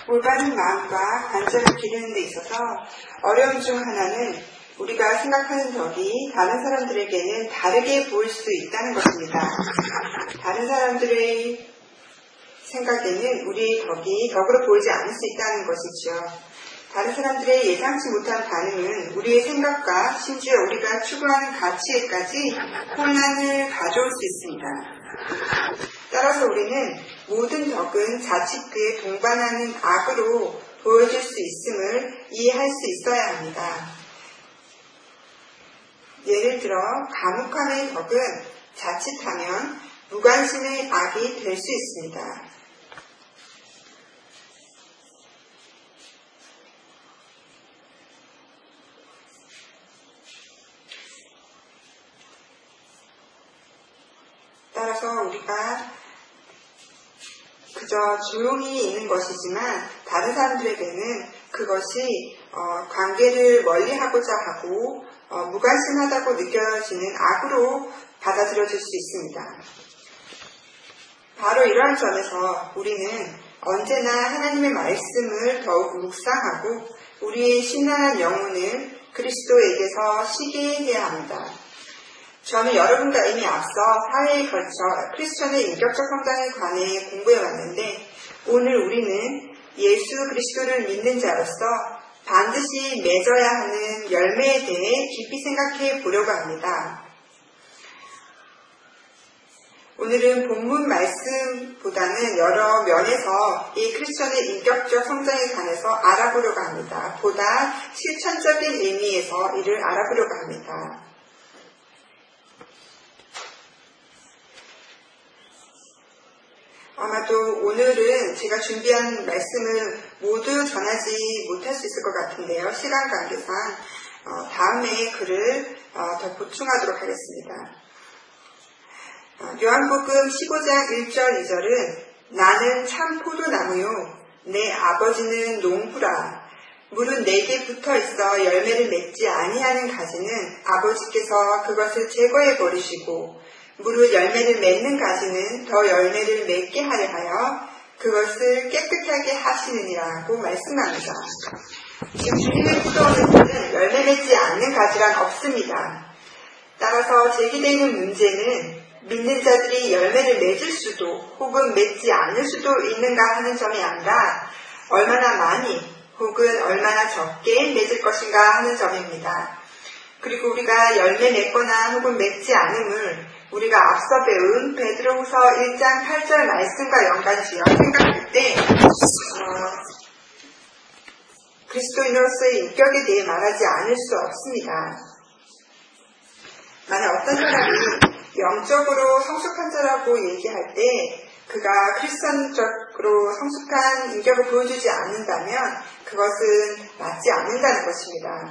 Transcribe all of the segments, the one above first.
올바른 마음과 관점을 기르는 데 있어서 어려움 중 하나는 우리가 생각하는 덕이 다른 사람들에게는 다르게 보일 수 있다는 것입니다. 다른 사람들의 생각에는 우리의 덕이 덕으로 보이지 않을 수 있다는 것이죠. 다른 사람들의 예상치 못한 반응은 우리의 생각과 심지어 우리가 추구하는 가치에까지 혼란을 가져올 수 있습니다. 따라서 우리는 모든 덕은 자칫 그에 동반하는 악으로 보여질 수 있음을 이해할 수 있어야 합니다. 예를 들어 감옥함의 덕은 자칫하면 무관심의 악이 될 수 있습니다. 따라서 우리가 그저 조용히 있는 것이지만 다른 사람들에게는 그것이 관계를 멀리하고자 하고 무관심하다고 느껴지는 악으로 받아들여질 수 있습니다. 바로 이러한 점에서 우리는 언제나 하나님의 말씀을 더욱 묵상하고 우리의 신랄한 영혼을 그리스도에게서 쉬게 해야 합니다. 저는 여러분과 이미 앞서 사회에 걸쳐 크리스천의 인격적 성장에 관해 공부해 왔는데 오늘 우리는 예수 그리스도를 믿는 자로서 반드시 맺어야 하는 열매에 대해 깊이 생각해 보려고 합니다. 오늘은 본문 말씀보다는 여러 면에서 이 크리스천의 인격적 성장에 관해서 알아보려고 합니다. 보다 실천적인 의미에서 이를 알아보려고 합니다. 아마도 오늘은 제가 준비한 말씀을 모두 전하지 못할 수 있을 것 같은데요. 시간 관계상 다음에 글을 더 보충하도록 하겠습니다. 요한복음 15장 1절 2절은 나는 참 포도나무요 내 아버지는 농부라. 물은 내게 붙어있어 열매를 맺지 아니하는 가지는 아버지께서 그것을 제거해 버리시고 무릇 열매를 맺는 가지는 더 열매를 맺게 하려 하여 그것을 깨끗하게 하시느니라고 말씀합니다. 지금 주님의 포도원에서는 열매 맺지 않는 가지란 없습니다. 따라서 제기되는 문제는 믿는 자들이 열매를 맺을 수도 혹은 맺지 않을 수도 있는가 하는 점이 아니라 얼마나 많이 혹은 얼마나 적게 맺을 것인가 하는 점입니다. 그리고 우리가 열매 맺거나 혹은 맺지 않음을 우리가 앞서 배운 베드로후서 1장 8절 말씀과 연관지어 생각할 때 그리스도인으로서의 인격에 대해 말하지 않을 수 없습니다. 만약 어떤 사람이 영적으로 성숙한 자라고 얘기할 때 그가 크리스천적으로 성숙한 인격을 보여주지 않는다면 그것은 맞지 않는다는 것입니다.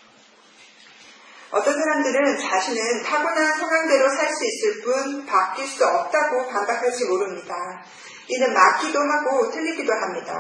어떤 사람들은 자신은 타고난 성향대로 살 수 있을 뿐 바뀔 수 없다고 반박할지 모릅니다. 이는 맞기도 하고 틀리기도 합니다.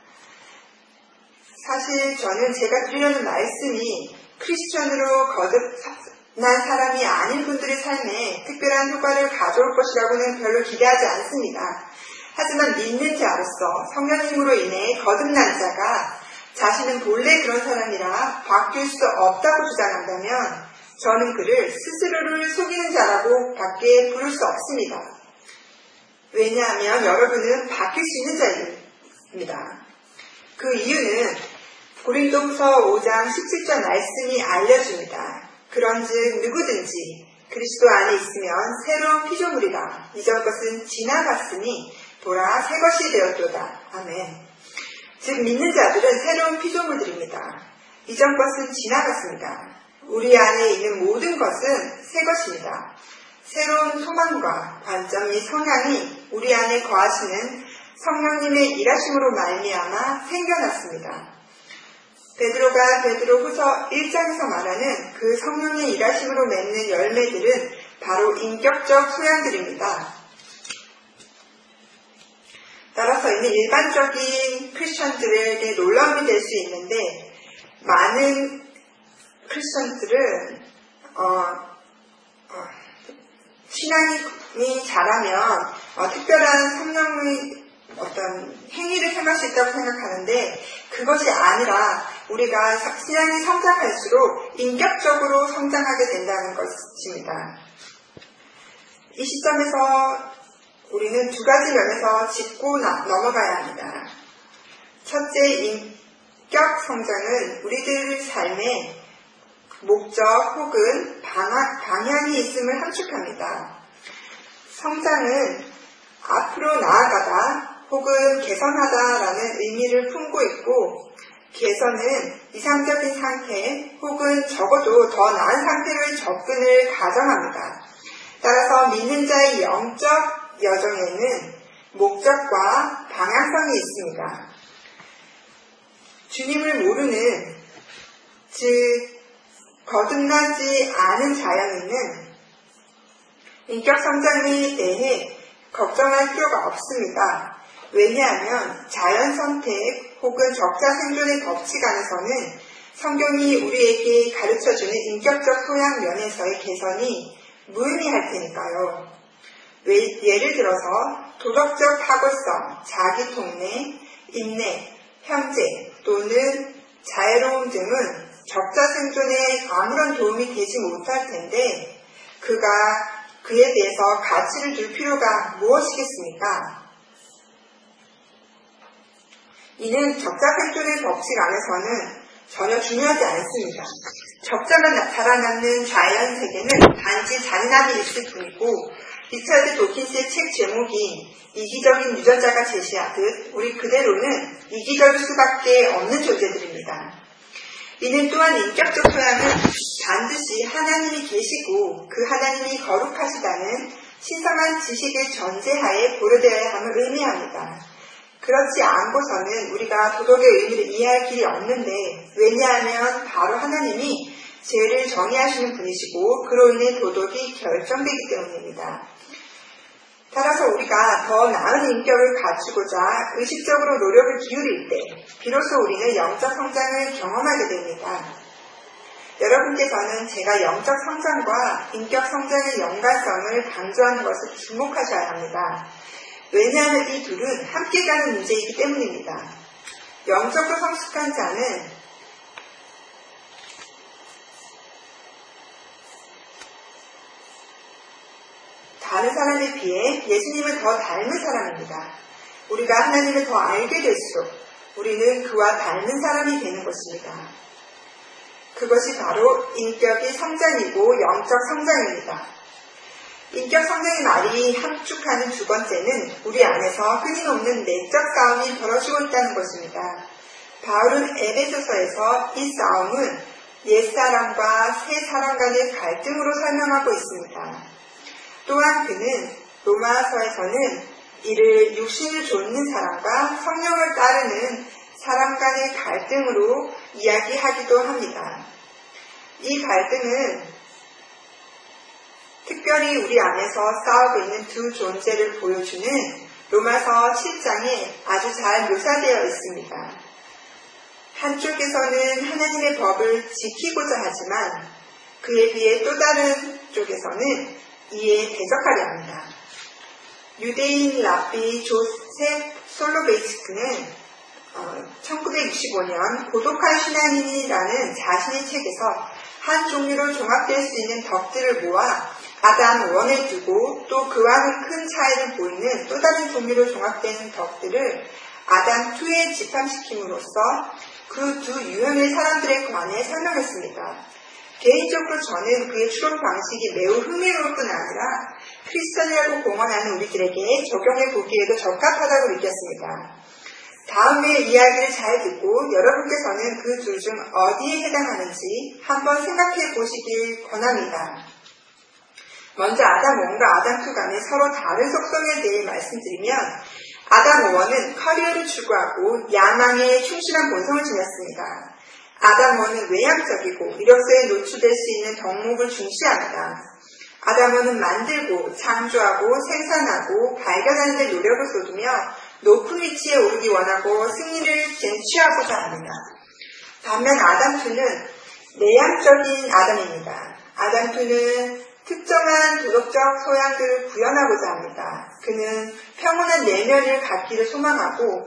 사실 저는 제가 드리려는 말씀이 크리스천으로 거듭난 사람이 아닌 분들의 삶에 특별한 효과를 가져올 것이라고는 별로 기대하지 않습니다. 하지만 믿는 자로서 성령님으로 인해 거듭난 자가 자신은 본래 그런 사람이라 바뀔 수 없다고 주장한다면 저는 그를 스스로를 속이는 자라고 밖에 부를 수 없습니다. 왜냐하면 여러분은 바뀔 수 있는 자입니다. 그 이유는 고린도후서 5장 17절 말씀이 알려줍니다. 그런즉 누구든지 그리스도 안에 있으면 새로운 피조물이라. 이전 것은 지나갔으니 보라 새 것이 되었도다. 아멘. 즉 믿는 자들은 새로운 피조물들입니다. 이전 것은 지나갔습니다. 우리 안에 있는 모든 것은 새 것입니다. 새로운 소망과 관점 및 성향이 우리 안에 거하시는 성령님의 일하심으로 말미암아 생겨났습니다. 베드로가 베드로후서 1장에서 말하는 그 성령의 일하심으로 맺는 열매들은 바로 인격적 소양들입니다. 따라서 이는 일반적인 크리스천들에게 놀라움이 될 수 있는데 많은 크리스천들은 신앙이 자라면 특별한 성령의 어떤 행위를 사용할 수 있다고 생각하는데 그것이 아니라 우리가 신앙이 성장할수록 인격적으로 성장하게 된다는 것입니다. 이 시점에서 우리는 두 가지 면에서 짚고 넘어가야 합니다. 첫째, 인격 성장은 우리들 삶에 목적 혹은 방향이 있음을 함축합니다. 성장은 앞으로 나아가다 혹은 개선하다라는 의미를 품고 있고, 개선은 이상적인 상태 혹은 적어도 더 나은 상태로의 접근을 가정합니다. 따라서 믿는 자의 영적 여정에는 목적과 방향성이 있습니다. 주님을 모르는, 즉 거듭나지 않은 자연인은 인격 성장에 대해 걱정할 필요가 없습니다. 왜냐하면 자연 선택 혹은 적자 생존의 법칙 안에서는 성경이 우리에게 가르쳐주는 인격적 소양 면에서의 개선이 무의미할 테니까요. 예를 들어서 도덕적 탁월성, 자기 통례, 인내, 현재 또는 자애로움 등은 적자 생존에 아무런 도움이 되지 못할 텐데 그에 대해서 가치를 둘 필요가 무엇이겠습니까? 이는 적자 생존의 법칙 안에서는 전혀 중요하지 않습니다. 적자만 살아남는 자연 세계는 단지 잔인함이 있을 뿐이고, 리처드 도킨스의 책 제목인 이기적인 유전자가 제시하듯 우리 그대로는 이기적일 수밖에 없는 존재들입니다. 이는 또한 인격적 소양은 반드시 하나님이 계시고 그 하나님이 거룩하시다는 신성한 지식의 전제하에 고려되어야 함을 의미합니다. 그렇지 않고서는 우리가 도덕의 의미를 이해할 길이 없는데, 왜냐하면 바로 하나님이 죄를 정의하시는 분이시고 그로 인해 도덕이 결정되기 때문입니다. 따라서 우리가 더 나은 인격을 갖추고자 의식적으로 노력을 기울일 때 비로소 우리는 영적 성장을 경험하게 됩니다. 여러분께서는 제가 영적 성장과 인격 성장의 연관성을 강조하는 것을 주목하셔야 합니다. 왜냐하면 이 둘은 함께 가는 문제이기 때문입니다. 영적으로 성숙한 자는 다른 사람에 비해 예수님을 더 닮은 사람입니다. 우리가 하나님을 더 알게 될수록 우리는 그와 닮은 사람이 되는 것입니다. 그것이 바로 인격의 성장이고 영적 성장입니다. 인격 성장의 말이 함축하는 두 번째는 우리 안에서 끊임없는 내적 싸움이 벌어지고 있다는 것입니다. 바울은 에베소서에서 이 싸움은 옛사람과 새사람 간의 갈등으로 설명하고 있습니다. 또한 그는 로마서에서는 이를 육신을 좇는 사람과 성령을 따르는 사람 간의 갈등으로 이야기하기도 합니다. 이 갈등은 특별히 우리 안에서 싸우고 있는 두 존재를 보여주는 로마서 7장에 아주 잘 묘사되어 있습니다. 한쪽에서는 하나님의 법을 지키고자 하지만 그에 비해 또 다른 쪽에서는 이에 대적하려 합니다. 유대인 랍비 조셉 솔로베이츠크는 1965년 고독한 신앙인이라는 자신의 책에서 한 종류로 종합될 수 있는 덕들을 모아 아담 1에 두고 또 그와는 큰 차이를 보이는 또 다른 종류로 종합된 덕들을 아담 2에 집합시킴으로써 그 두 유형의 사람들에 관해 설명했습니다. 개인적으로 저는 그의 추론 방식이 매우 흥미로울 뿐 아니라 크리스천이라고 공언하는 우리들에게 적용해 보기에도 적합하다고 느꼈습니다. 다음의 이야기를 잘 듣고 여러분께서는 그 둘 중 어디에 해당하는지 한번 생각해 보시길 권합니다. 먼저 아담 1과 아담 2 간의 서로 다른 속성에 대해 말씀드리면, 아담 1은 커리어를 추구하고 야망에 충실한 본성을 지녔습니다. 아담 1은 외향적이고 이력서에 노출될 수 있는 덕목을 중시합니다. 아담 1은 만들고 창조하고 생산하고 발견하는 데 노력을 쏟으며 높은 위치에 오르기 원하고 승리를 쟁취하고자 합니다. 반면 아담 2는 내향적인 아담입니다. 아담 2는 특정한 도덕적 소양들을 구현하고자 합니다. 그는 평온한 내면을 갖기를 소망하고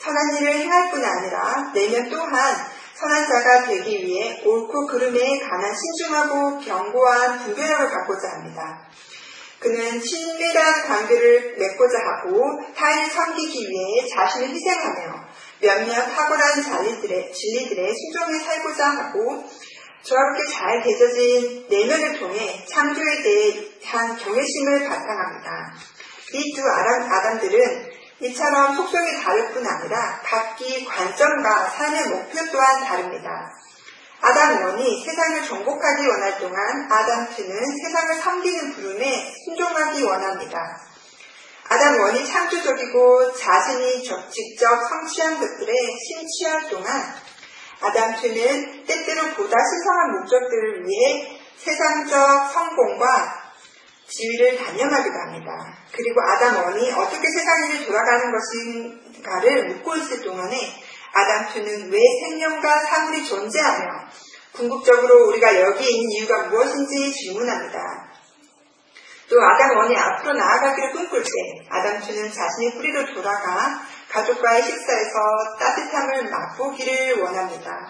선한 일을 행할 뿐 아니라 내면 또한 선한 자가 되기 위해 옳고 그름에 관한 신중하고 견고한 분별력을 갖고자 합니다. 그는 친밀한 관계를 맺고자 하고 타인을 섬기기 위해 자신을 희생하며 몇몇 탁월한 진리들에 순종해 살고자 하고 조화롭게 잘 되져진 내면을 통해 창조에 대한 경외심을 바탕합니다. 이 두 아담들은 이처럼 속성이 다를 뿐 아니라 각기 관점과 삶의 목표 또한 다릅니다. 아담 1이 세상을 정복하기 원할 동안 아담 2는 세상을 섬기는 부름에 순종하기 원합니다. 아담 1이 창조적이고 자신이 직접 성취한 것들에 심취할 동안 아담 2는 때때로 보다 신성한 목적들을 위해 세상적 성공과 지위를 단념하기도 합니다. 그리고 아담 1이 어떻게 세상 일이 돌아가는 것인가를 묻고 있을 동안에 아담 2는 왜 생명과 사물이 존재하며 궁극적으로 우리가 여기에 있는 이유가 무엇인지 질문합니다. 또 아담 1이 앞으로 나아가기를 꿈꿀 때 아담 2는 자신의 뿌리로 돌아가 가족과의 식사에서 따뜻함을 맛보기를 원합니다.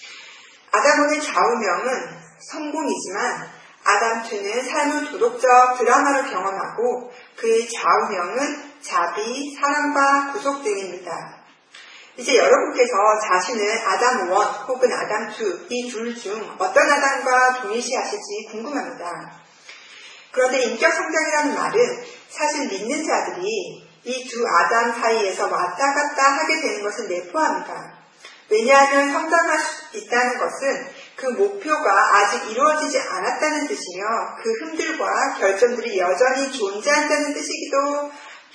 아담 1의 좌우명은 성공이지만 아담 2는 삶을 도덕적 드라마로 경험하고 그의 좌우명은 자비, 사랑과 구속 등입니다. 이제 여러분께서 자신을 아담 1 혹은 아담 2 이 둘 중 어떤 아담과 동일시하실지 궁금합니다. 그런데 인격 성장이라는 말은 사실 믿는 자들이 이 두 아담 사이에서 왔다 갔다 하게 되는 것을 내포합니다. 왜냐하면 성장할 수 있다는 것은 그 목표가 아직 이루어지지 않았다는 뜻이며 그 흠들과 결점들이 여전히 존재한다는 뜻이기도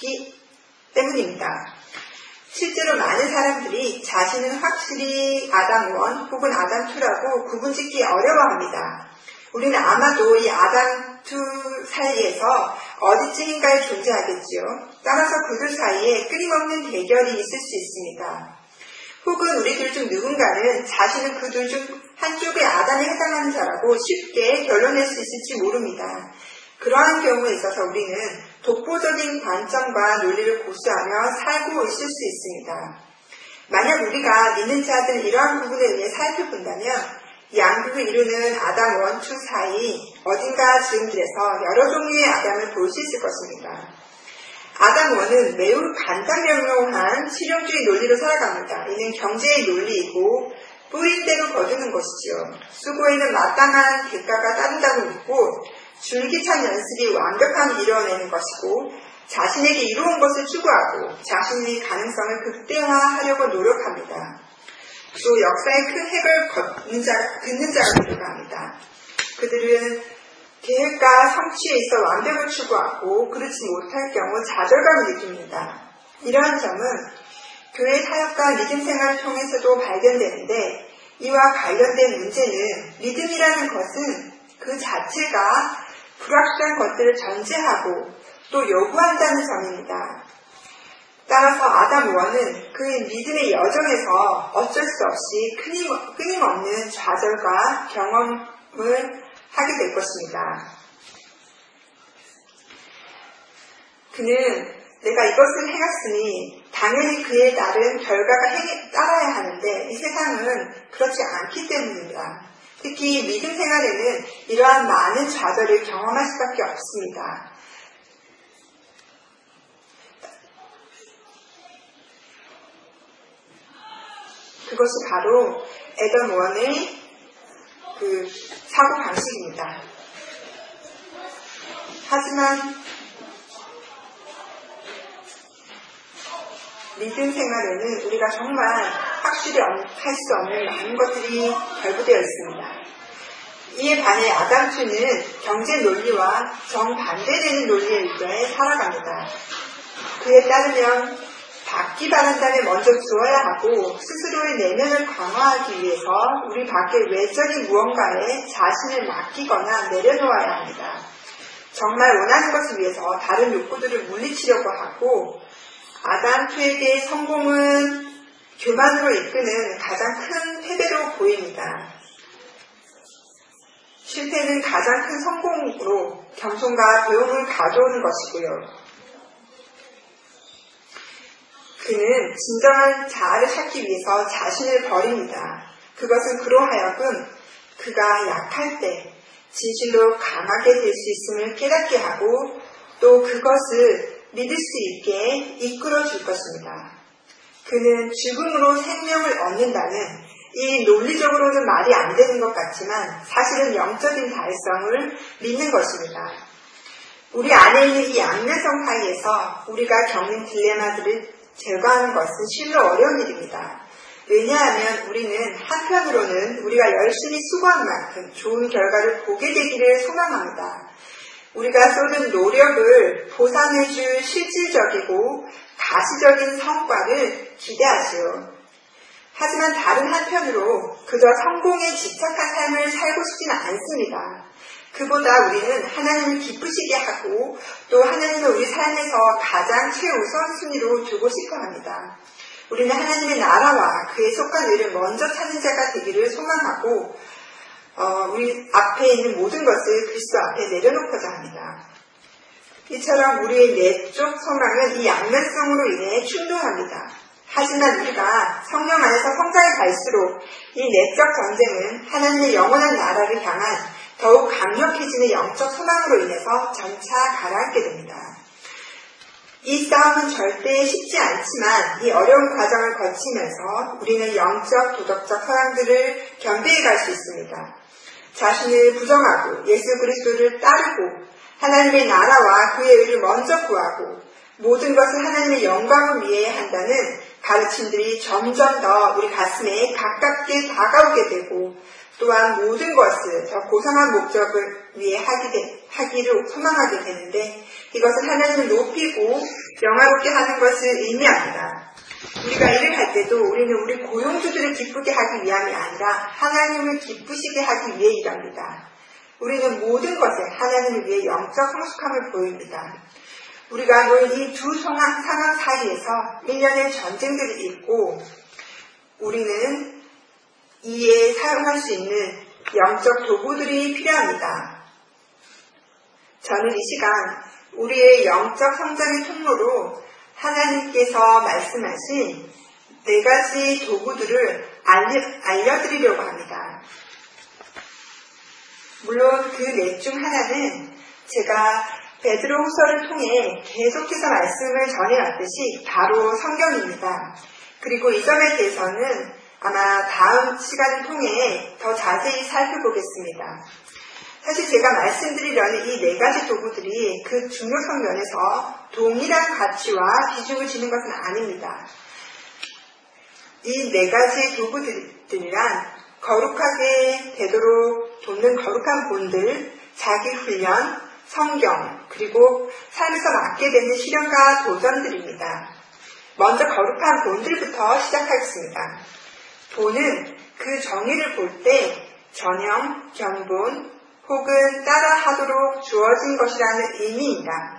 때문입니다. 실제로 많은 사람들이 자신은 확실히 아담 1 혹은 아담 2라고 구분짓기 어려워합니다. 우리는 아마도 이 아담 2 사이에서 어디쯤인가에 존재하겠지요. 따라서 그들 사이에 끊임없는 대결이 있을 수 있습니다. 혹은 우리들 중 누군가는 자신은 그 둘 중 한쪽의 아담에 해당하는 자라고 쉽게 결론낼 수 있을지 모릅니다. 그러한 경우에 있어서 우리는 독보적인 관점과 논리를 고수하며 살고 있을 수 있습니다. 만약 우리가 믿는 자들 이러한 부분에 의해 살펴본다면 양극을 이루는 아담 1, 2 사이 어딘가 즈음들에서 여러 종류의 아담을 볼 수 있을 것입니다. 아담 1은 매우 간단명료한 실용주의 논리로 살아갑니다. 이는 경제의 논리이고 뿌린 대로 거두는 것이지요. 수고에는 마땅한 대가가 따른다고 믿고 줄기찬 연습이 완벽하게 이뤄내는 것이고 자신에게 이루은 것을 추구하고 자신의 가능성을 극대화하려고 노력합니다. 또 역사의 큰 핵을 긋는 자가 되려고 합니다. 그들은 계획과 성취에 있어 완벽을 추구하고 그렇지 못할 경우 좌절감을 느낍니다. 이러한 점은 교회 사역과 믿음 생활을 통해서도 발견되는데 이와 관련된 문제는 믿음이라는 것은 그 자체가 불확실한 것들을 전제하고 또 요구한다는 점입니다. 따라서 아담 1은 그의 믿음의 여정에서 어쩔 수 없이 끊임없는 좌절과 경험을 하게 될 것입니다. 그는 내가 이것을 행했으니 당연히 그에 따른 결과가 따라야 하는데 이 세상은 그렇지 않기 때문입니다. 특히 믿음 생활에는 이러한 많은 좌절을 경험할 수밖에 없습니다. 그것이 바로 애덤 1의 그 사고 방식입니다. 하지만 믿음 생활에는 우리가 정말 확실히 할 수 없는 많은 것들이 결부되어 있습니다. 이에 반해 아담 2는 경제 논리와 정반대되는 논리에 의해 살아갑니다. 그에 따르면 받기 바란다면 먼저 주어야 하고 스스로의 내면을 강화하기 위해서 우리 밖의 외적인 무언가에 자신을 맡기거나 내려놓아야 합니다. 정말 원하는 것을 위해서 다른 욕구들을 물리치려고 하고 아담 2에게 성공은 교만으로 이끄는 가장 큰 패배로 보입니다. 실패는 가장 큰 성공으로 겸손과 배움을 가져오는 것이고요. 그는 진정한 자아를 찾기 위해서 자신을 버립니다. 그것은 그로 하여금 그가 약할 때 진실로 강하게 될 수 있음을 깨닫게 하고 또 그것을 믿을 수 있게 이끌어 줄 것입니다. 그는 죽음으로 생명을 얻는다는 이 논리적으로는 말이 안 되는 것 같지만 사실은 영적인 달성을 믿는 것입니다. 우리 안에 있는 이 양면성 사이에서 우리가 겪는 딜레마들을 제거하는 것은 실로 어려운 일입니다. 왜냐하면 우리는 한편으로는 우리가 열심히 수고한 만큼 좋은 결과를 보게 되기를 소망합니다. 우리가 쏟은 노력을 보상해줄 실질적이고 가시적인 성과를 기대하지요. 하지만 다른 한편으로 그저 성공에 집착한 삶을 살고 싶지는 않습니다. 그보다 우리는 하나님을 기쁘시게 하고 또 하나님을 우리 삶에서 가장 최우선순위로 두고 싶어 합니다. 우리는 하나님의 나라와 그에 속한 일을 먼저 찾는 자가 되기를 소망하고 우리 앞에 있는 모든 것을 그리스도 앞에 내려놓고자 합니다. 이처럼 우리의 내적 소망은 이 양면성으로 인해 충돌합니다. 하지만 우리가 성령 안에서 성장해 갈수록 이 내적 전쟁은 하나님의 영원한 나라를 향한 더욱 강력해지는 영적 소망으로 인해서 점차 가라앉게 됩니다. 이 싸움은 절대 쉽지 않지만 이 어려운 과정을 거치면서 우리는 영적, 도덕적 소양들을 겸비해 갈 수 있습니다. 자신을 부정하고 예수 그리스도를 따르고 하나님의 나라와 그의 의를 먼저 구하고 모든 것을 하나님의 영광을 위해 한다는 가르침들이 점점 더 우리 가슴에 가깝게 다가오게 되고 또한 모든 것을 더 고상한 목적을 위해 하기를 소망하게 되는데 이것은 하나님을 높이고 영화롭게 하는 것을 의미합니다. 우리가 일을 할 때도 우리는 우리 고용주들을 기쁘게 하기 위함이 아니라 하나님을 기쁘시게 하기 위해 일합니다. 우리는 모든 것에 하나님을 위해 영적 성숙함을 보입니다. 우리가 놓인 이 두 상황 사이에서 1년의 전쟁들이 있고 우리는 이에 사용할 수 있는 영적 도구들이 필요합니다. 저는 이 시간 우리의 영적 성장의 통로로 하나님께서 말씀하신 4가지 도구들을 알려드리려고 합니다. 물론 그 넷 중 하나는 제가 베드로 후서를 통해 계속해서 말씀을 전해왔듯이 바로 성경입니다. 그리고 이 점에 대해서는 아마 다음 시간을 통해 더 자세히 살펴보겠습니다. 사실 제가 말씀드리려는 이 4가지 도구들이 그 중요성 면에서 동일한 가치와 비중을 지닌 것은 아닙니다. 이 4가지 도구들이란 거룩하게 되도록 돕는 거룩한 본들, 자기 훈련, 성경, 그리고 삶에서 맡게 되는 시련과 도전들입니다. 먼저 거룩한 본들부터 시작하겠습니다. 본은 그 정의를 볼 때 전형, 견본, 혹은 따라하도록 주어진 것이라는 의미입니다.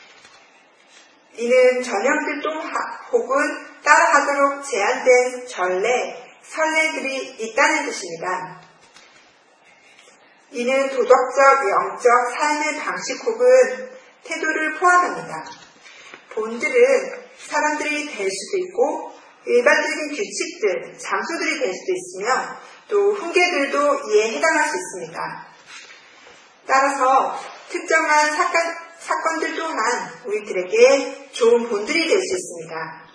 이는 전형들 혹은 따라하도록 제한된 전례, 선례들이 있다는 뜻입니다. 이는 도덕적, 영적 삶의 방식 혹은 태도를 포함합니다. 본들은 사람들이 될 수도 있고 일반적인 규칙들, 장소들이 될 수도 있으며 또 훈계들도 이에 해당할 수 있습니다. 따라서 특정한 사건들 또한 우리들에게 좋은 본들이 될 수 있습니다.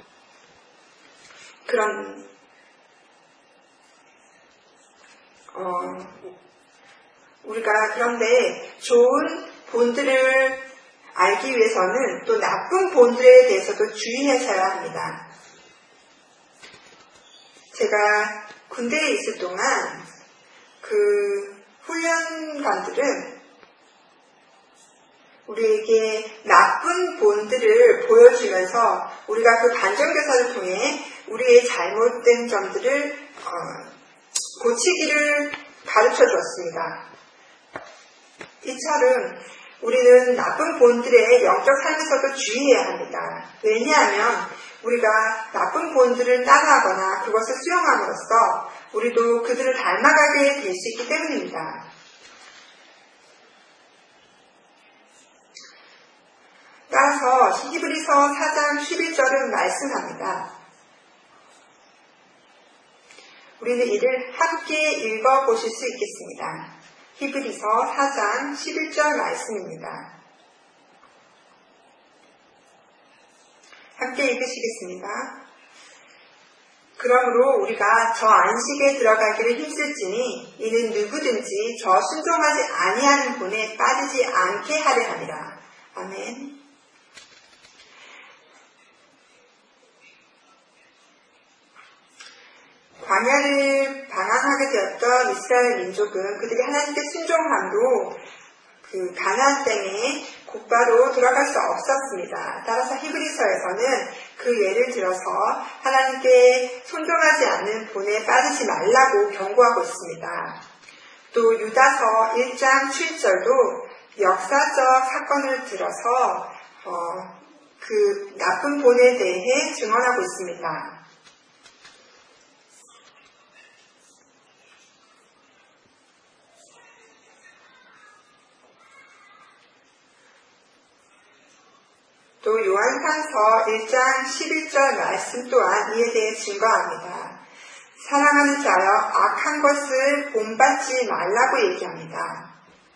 그런데 좋은 본들을 알기 위해서는 또 나쁜 본들에 대해서도 주의하셔야 합니다. 제가 군대에 있을 동안 그 훈련관들은 우리에게 나쁜 본들을 보여주면서 우리가 그 반전교사를 통해 우리의 잘못된 점들을 고치기를 가르쳐 주었습니다. 이처럼 우리는 나쁜 본들의 영적 삶에서도 주의해야 합니다. 왜냐하면 우리가 나쁜 본들을 따라하거나 그것을 수용함으로써 우리도 그들을 닮아가게 될 수 있기 때문입니다. 따라서 히브리 히브리서 4장 11절은 말씀합니다. 우리는 이를 함께 읽어보실 수 있겠습니다. 히브리서 4장 11절 말씀입니다. 함께 읽으시겠습니다. 그러므로 우리가 저 안식에 들어가기를 힘쓸지니 이는 누구든지 저 순종하지 아니하는 본에 빠지지 않게 하려 함이라. 아멘. 광야를 방황하게 되었던 이스라엘 민족은 그들이 하나님께 순종함으로 그 가나안 땅에 곧바로 들어갈 수 없었습니다. 따라서 히브리서에서는 그 예를 들어서 하나님께 순종하지 않는 본에 빠지지 말라고 경고하고 있습니다. 또 유다서 1장 7절도 역사적 사건을 들어서 그 나쁜 본에 대해 증언하고 있습니다. 또 요한산서 1장 11절 말씀 또한 이에 대해 증거합니다. 사랑하는 자여 악한 것을 본받지 말라고 얘기합니다.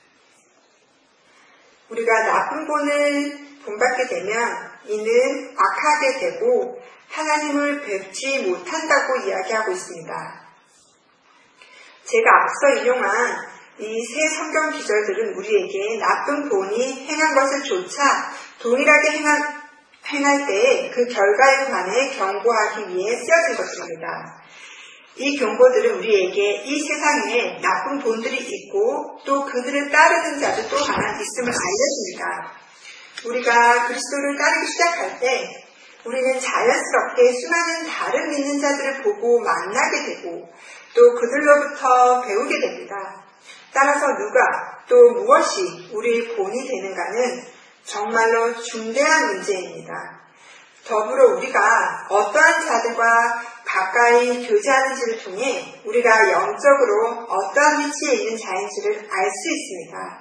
우리가 나쁜 본을 본받게 되면 이는 악하게 되고 하나님을 뵙지 못한다고 이야기하고 있습니다. 제가 앞서 인용한 이 세 성경 기절들은 우리에게 나쁜 본이 행한 것을 조차 동일하게 행할 때 그 결과에 관해 경고하기 위해 쓰여진 것입니다. 이 경고들은 우리에게 이 세상에 나쁜 본들이 있고 또 그들을 따르는 자도 또 하나 있음을 알려줍니다. 우리가 그리스도를 따르기 시작할 때 우리는 자연스럽게 수많은 다른 믿는 자들을 보고 만나게 되고 또 그들로부터 배우게 됩니다. 따라서 누가 또 무엇이 우리의 본이 되는가는 정말로 중대한 문제입니다. 더불어 우리가 어떠한 자들과 가까이 교제하는지를 통해 우리가 영적으로 어떠한 위치에 있는 자인지를 알 수 있습니다.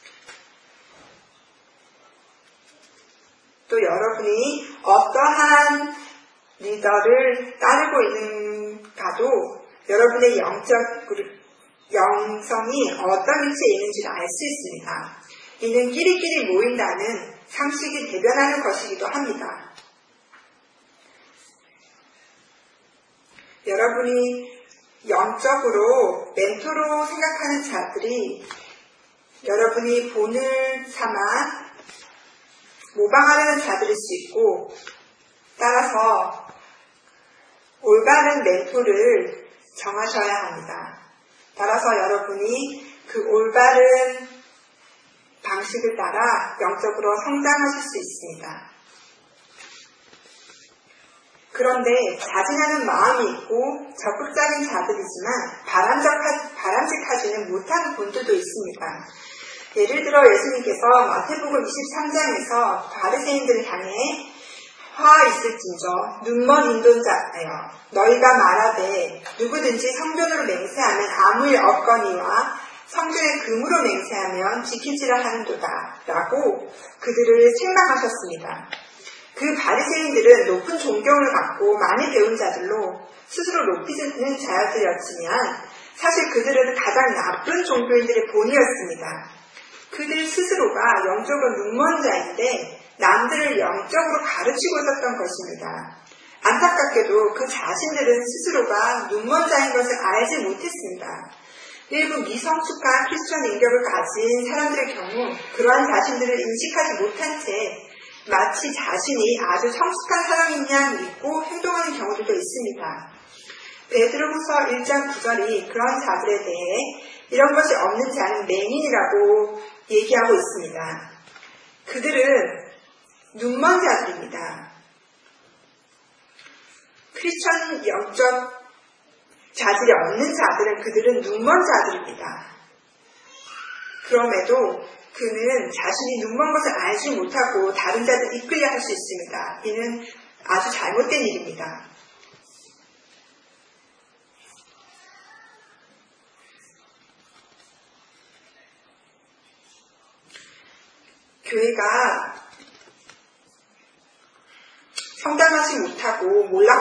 또 여러분이 어떠한 리더를 따르고 있는가도 여러분의 영성이 어떤 위치에 있는지를 알 수 있습니다. 이는 끼리끼리 모인다는 상식이 대변하는 것이기도 합니다. 여러분이 영적으로 멘토로 생각하는 자들이 여러분이 본을 삼아 모방하려는 자들일 수 있고, 따라서 올바른 멘토를 정하셔야 합니다. 따라서 여러분이 그 올바른 방식을 따라 영적으로 성장하실 수 있습니다. 그런데 자진하는 마음이 있고 적극적인 자들이지만 바람직하지는 못하는 분들도 있습니다. 예를 들어 예수님께서 마태복음 23장에서 바리새인들을 향해 화 있을진저 눈먼 인도자여 너희가 말하되 누구든지 성전으로 맹세하면 아무 일 없거니와 성전에 금으로 맹세하면 지키지라 하는도다 라고 그들을 책망하셨습니다. 그 바리새인들은 높은 존경을 받고 많이 배운 자들로 스스로 높이는 자들이었지만 사실 그들은 가장 나쁜 종교인들의 본이었습니다. 그들 스스로가 영적으로 눈먼 자인데 남들을 영적으로 가르치고 있었던 것입니다. 안타깝게도 그 자신들은 스스로가 눈먼 자인 것을 알지 못했습니다. 일부 미성숙한 크리스천 인격을 가진 사람들의 경우 그러한 자신들을 인식하지 못한 채 마치 자신이 아주 성숙한 사람인 양 믿고 행동하는 경우들도 있습니다. 베드로후서 1장 9절이 그런 자들에 대해 이런 것이 없는 자는 맹인이라고 얘기하고 있습니다. 그들은 눈먼 자들입니다. 크리스천 영적 자질이 없는 자들은 그들은 눈먼 자들입니다. 그럼에도 그는 자신이 눈먼 것을 알지 못하고 다른 자들 이끌려 할 수 있습니다. 이는 아주 잘못된 일입니다. 교회가 성장하지 못하고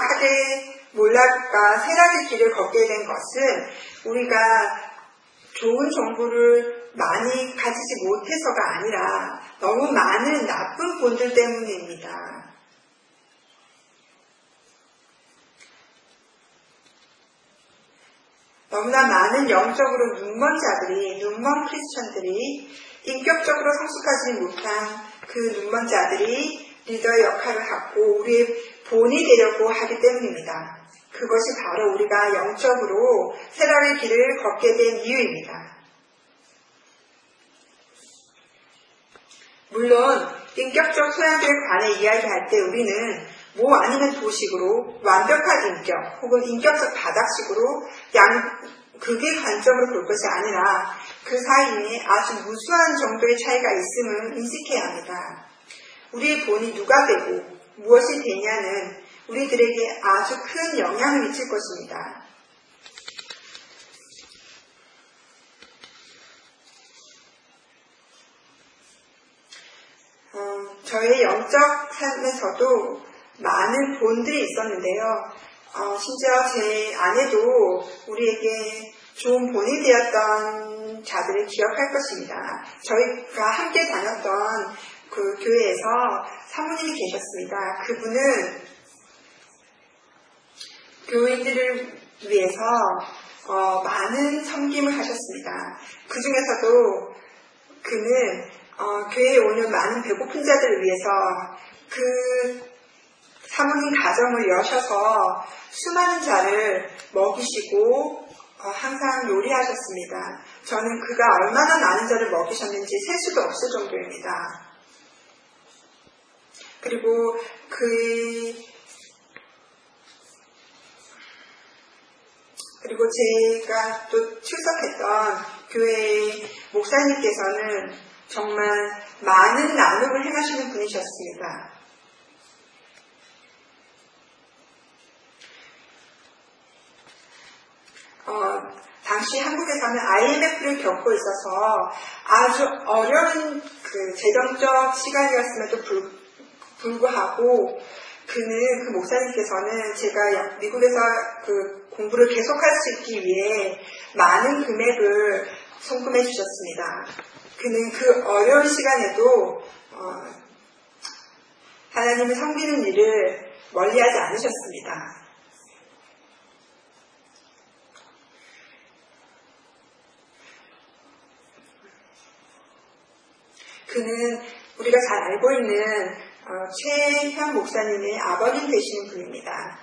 몰락과 쇠락의 길을 걷게 된 것은 우리가 좋은 정보를 많이 가지지 못해서가 아니라 너무 많은 나쁜 본들 때문입니다. 너무나 많은 영적으로 눈먼 자들이, 눈먼 크리스천들이 인격적으로 성숙하지 못한 그 눈먼 자들이 리더의 역할을 갖고 우리의 본이 되려고 하기 때문입니다. 그것이 바로 우리가 영적으로 쇠락의 길을 걷게 된 이유입니다. 물론 인격적 소양들에 관해 이야기할 때 우리는 뭐 아니면 도식으로 완벽한 인격 혹은 인격적 바닥식으로 극의 관점으로 볼 것이 아니라 그 사이에 아주 무수한 정도의 차이가 있음을 인식해야 합니다. 우리의 본이 누가 되고 무엇이 되냐는 우리들에게 아주 큰 영향을 미칠 것입니다. 저의 영적 삶에서도 많은 본들이 있었는데요. 심지어 제 아내도 우리에게 좋은 본이 되었던 자들을 기억할 것입니다. 저희가 함께 다녔던 그 교회에서 사모님이 계셨습니다. 그분은 교인들을 위해서 많은 섬김을 하셨습니다. 그 중에서도 그는 교회에 오는 많은 배고픈 자들을 위해서 그 사모님 가정을 여셔서 수많은 자를 먹이시고 항상 요리하셨습니다. 저는 그가 얼마나 많은 자를 먹이셨는지 셀 수도 없을 정도입니다. 그리고 제가 또 출석했던 교회의 목사님께서는 정말 많은 나눔을 행하시는 분이셨습니다. 당시 한국에서는 IMF를 겪고 있어서 아주 어려운 그 재정적 시간이었음에도 불구하고 그 목사님께서는 제가 미국에서 그 공부를 계속할 수 있기 위해 많은 금액을 송금해 주셨습니다. 그는 그 어려운 시간에도 하나님을 섬기는 일을 멀리하지 않으셨습니다. 그는 우리가 잘 알고 있는 최현 목사님의 아버님 되시는 분입니다.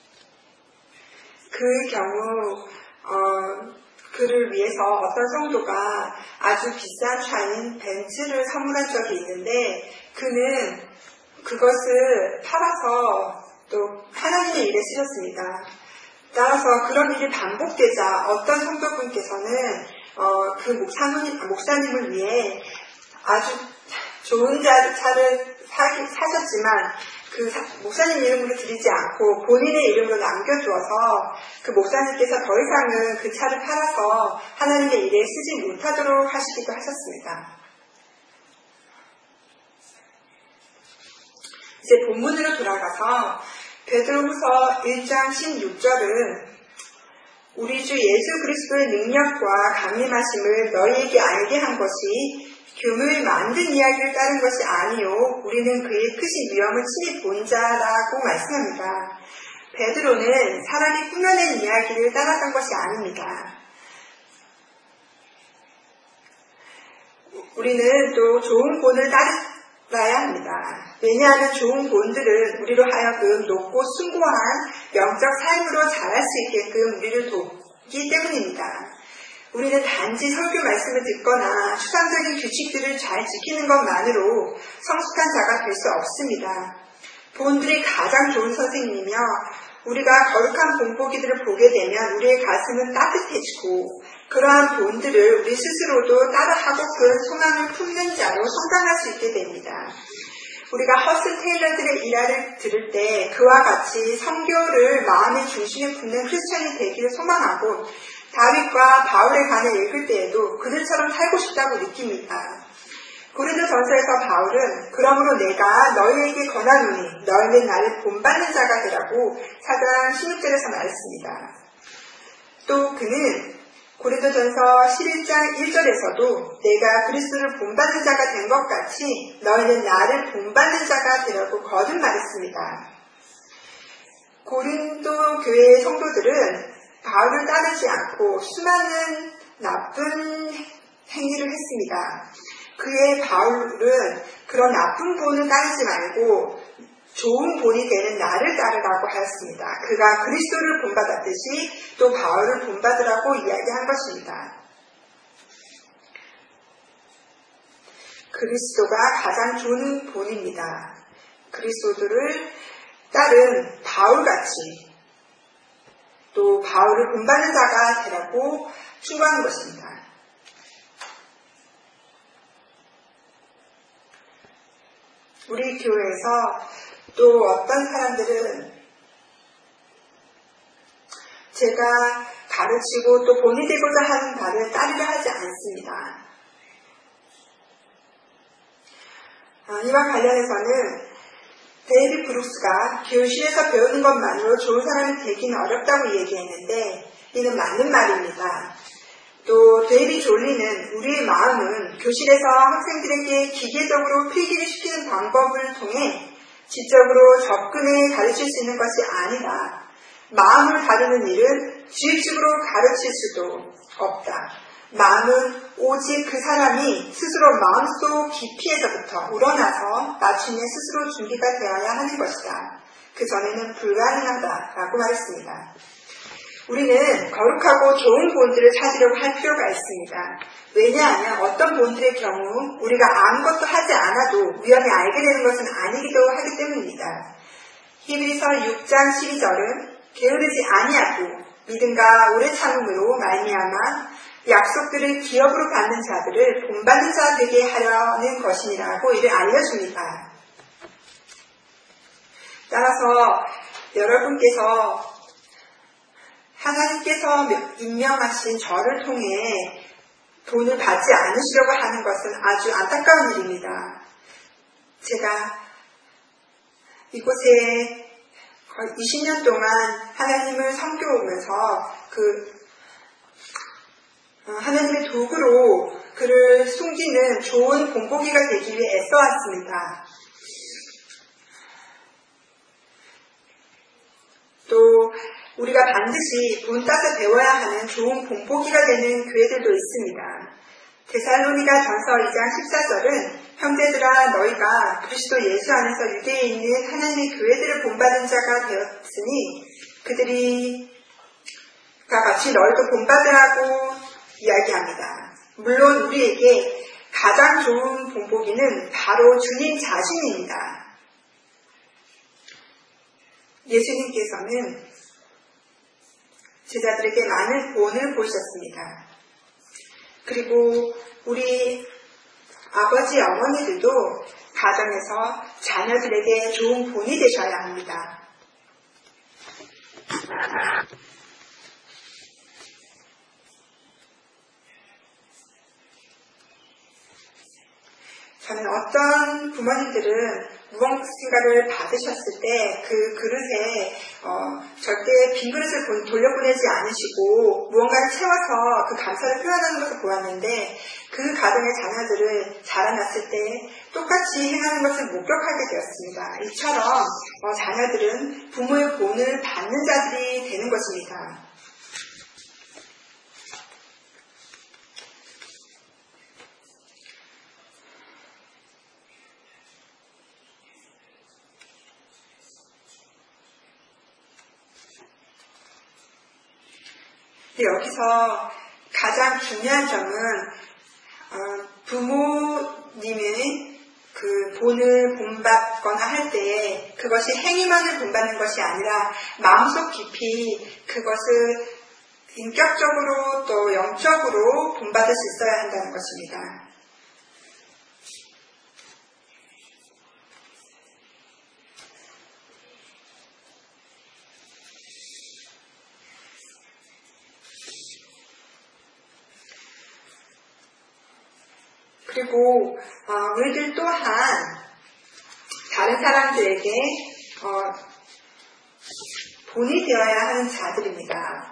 그 경우 그를 위해서 어떤 성도가 아주 비싼 차인 벤츠를 선물한 적이 있는데 그는 그것을 팔아서 또 하나님의 일에 쓰셨습니다. 따라서 그런 일이 반복되자 어떤 성도분께서는 그 목사님을 위해 아주 좋은 차를 사셨지만 그 목사님 이름으로 드리지 않고 본인의 이름으로 남겨두어서 그 목사님께서 더 이상은 그 차를 팔아서 하나님의 일에 쓰지 못하도록 하시기도 하셨습니다. 이제 본문으로 돌아가서 베드로후서 1장 16절은 우리 주 예수 그리스도의 능력과 강림하심을 너희에게 알게 한 것이 교묘히 만든 이야기를 따른 것이 아니요 우리는 그의 크신 위엄을 친히 본 자라고 말씀합니다. 베드로는 사람이 꾸며낸 이야기를 따랐던 것이 아닙니다. 우리는 또 좋은 본을 따라야 합니다. 왜냐하면 좋은 본들은 우리로 하여금 높고 숭고한 영적 삶으로 자랄 수 있게끔 우리를 돕기 때문입니다. 우리는 단지 설교 말씀을 듣거나 추상적인 규칙들을 잘 지키는 것만으로 성숙한 자가 될 수 없습니다. 본들이 가장 좋은 선생님이며 우리가 거룩한 본보기들을 보게 되면 우리의 가슴은 따뜻해지고 그러한 본들을 우리 스스로도 따라하고 그 소망을 품는 자로 성장할 수 있게 됩니다. 우리가 허슬 테일러들의 일화를 들을 때 그와 같이 선교를 마음의 중심에 품는 크리스천이 되기를 소망하고 다윗과 바울에 관해 읽을 때에도 그들처럼 살고 싶다고 느낍니다. 고린도전서에서 바울은 그러므로 내가 너희에게 권하노니 너희는 나를 본받는 자가 되라고 4장 16절에서 말했습니다. 또 그는 고린도전서 11장 1절에서도 내가 그리스도를 본받는 자가 된 것 같이 너희는 나를 본받는 자가 되라고 거듭 말했습니다. 고린도 교회의 성도들은 바울을 따르지 않고 수많은 나쁜 행위를 했습니다. 그의 바울은 그런 나쁜 본을 따르지 말고 좋은 본이 되는 나를 따르라고 하였습니다. 그가 그리스도를 본받았듯이 또 바울을 본받으라고 이야기한 것입니다. 그리스도가 가장 좋은 본입니다. 그리스도를 따른 바울같이 또 바울을 본받는 자가 되라고 충고하는 것입니다. 우리 교회에서 또 어떤 사람들은 제가 가르치고 또 본이 되고자 하는 바를 따르려 하지 않습니다. 이와 관련해서는 데이비 브룩스가 교실에서 배우는 것만으로 좋은 사람이 되기는 어렵다고 얘기했는데 이는 맞는 말입니다. 또 데이비 졸리는 우리의 마음은 교실에서 학생들에게 기계적으로 필기를 시키는 방법을 통해 지적으로 접근해 가르칠 수 있는 것이 아니라 마음을 다루는 일은 주입식으로 가르칠 수도 없다. 마음은 오직 그 사람이 스스로 마음속 깊이에서부터 우러나서 마침내 스스로 준비가 되어야 하는 것이다. 그 전에는 불가능하다라고 말했습니다. 우리는 거룩하고 좋은 본들을 찾으려고 할 필요가 있습니다. 왜냐하면 어떤 본들의 경우 우리가 아무것도 하지 않아도 우연히 알게 되는 것은 아니기도 하기 때문입니다. 히브리서 6장 12절은 게으르지 아니하고 믿음과 오래 참음으로 말미암아 약속들을 기업으로 받는 자들을 본받는 자 되게 하려는 것이니라고 이를 알려줍니다. 따라서 여러분께서 하나님께서 임명하신 저를 통해 돈을 받지 않으시려고 하는 것은 아주 안타까운 일입니다. 제가 이곳에 거의 20년 동안 하나님을 섬겨오면서 하나님의 도구로 그를 숨기는 좋은 본보기가 되기 위해 애써왔습니다. 또 우리가 반드시 문 따서 배워야 하는 좋은 본보기가 되는 교회들도 있습니다. 데살로니가 전서 2장 14절은 형제들아 너희가 그리스도 예수 안에서 유대에 있는 하나님의 교회들을 본받은 자가 되었으니 그들이 같이 너희도 본받으라고 이야기합니다. 물론 우리에게 가장 좋은 본보기는 바로 주님 자신입니다. 예수님께서는 제자들에게 많은 본을 보이셨습니다. 그리고 우리 아버지, 어머니들도 가정에서 자녀들에게 좋은 본이 되셔야 합니다. 저는 어떤 부모님들은 무언가를 받으셨을 때 그 그릇에 절대 빈 그릇을 돌려보내지 않으시고 무언가를 채워서 그 감사를 표현하는 것을 보았는데 그 가정의 자녀들은 자라났을 때 똑같이 행하는 것을 목격하게 되었습니다. 이처럼 자녀들은 부모의 본을 받는 자들이 되는 것입니다. 여기서 가장 중요한 점은 부모님의 그 본을 본받거나 할 때 그것이 행위만을 본받는 것이 아니라 마음속 깊이 그것을 인격적으로 또 영적으로 본받을 수 있어야 한다는 것입니다. 그리고 우리들 또한 다른 사람들에게 본이 되어야 하는 자들입니다.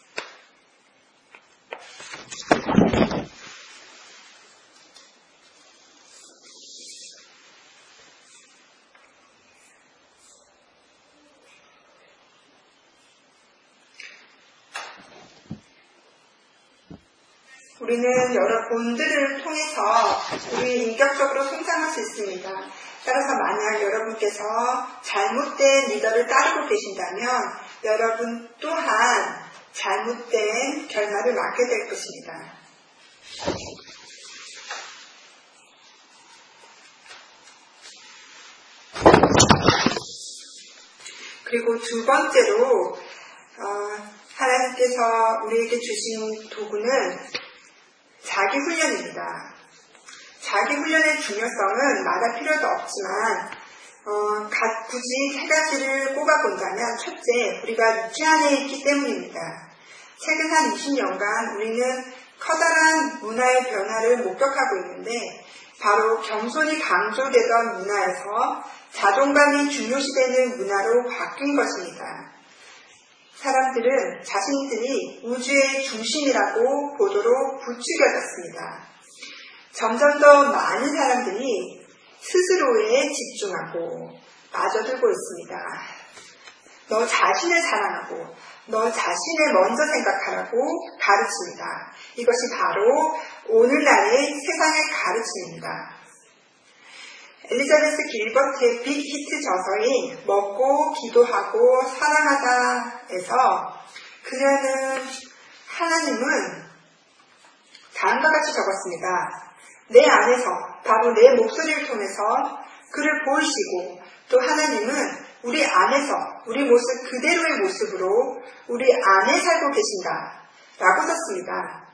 우리는 여러 본들을 통해서 우리 인격적으로 성장할 수 있습니다. 따라서 만약 여러분께서 잘못된 리더를 따르고 계신다면 여러분 또한 잘못된 결말을 맞게 될 것입니다. 그리고 두 번째로 하나님께서 우리에게 주신 도구는 자기 훈련입니다. 자기 훈련의 중요성은 말할 필요도 없지만 굳이 세 가지를 꼽아본다면 첫째, 우리가 육체 안에 있기 때문입니다. 최근 한 20년간 우리는 커다란 문화의 변화를 목격하고 있는데 바로 겸손이 강조되던 문화에서 자존감이 중요시되는 문화로 바뀐 것입니다. 사람들은 자신들이 우주의 중심이라고 보도록 부추겨졌습니다. 점점 더 많은 사람들이 스스로에 집중하고 빠져들고 있습니다. 너 자신을 사랑하고 너 자신을 먼저 생각하라고 가르칩니다. 이것이 바로 오늘날의 세상의 가르침입니다. 엘리자베스 길버트의 빅 히트 저서인 먹고 기도하고 사랑하다에서 그녀는 하나님은 다음과 같이 적었습니다. 내 안에서 바로 내 목소리를 통해서 그를 보이시고 또 하나님은 우리 안에서 우리 모습 그대로의 모습으로 우리 안에 살고 계신다 라고 썼습니다.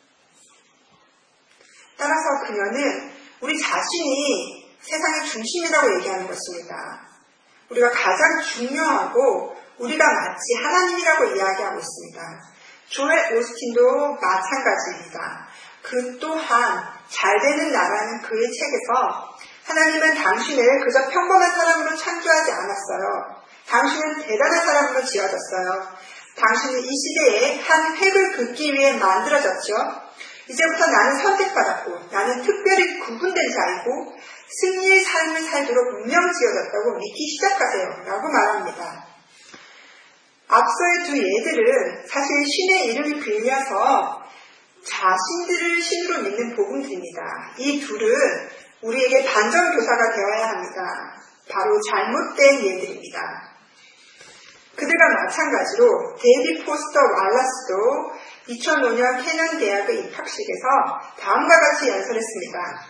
따라서 그녀는 우리 자신이 세상의 중심이라고 얘기하는 것입니다. 우리가 가장 중요하고 우리가 마치 하나님이라고 이야기하고 있습니다. 조엘 오스틴도 마찬가지입니다. 그 또한 잘되는 나라는 그의 책에서 하나님은 당신을 그저 평범한 사람으로 창조하지 않았어요. 당신은 대단한 사람으로 지어졌어요. 당신은 이 시대에 한 획을 긋기 위해 만들어졌죠. 이제부터 나는 선택받았고 나는 특별히 구분된 자이고 승리의 삶을 살도록 운명 지어졌다고 믿기 시작하세요 라고 말합니다. 앞서의 두 예들은 사실 신의 이름을 빌려서 자신들을 신으로 믿는 복음들입니다. 이 둘은 우리에게 반전교사가 되어야 합니다. 바로 잘못된 예들입니다. 그들과 마찬가지로 데이비 포스터 왈라스도 2005년 캐년 대학의 입학식에서 다음과 같이 연설했습니다.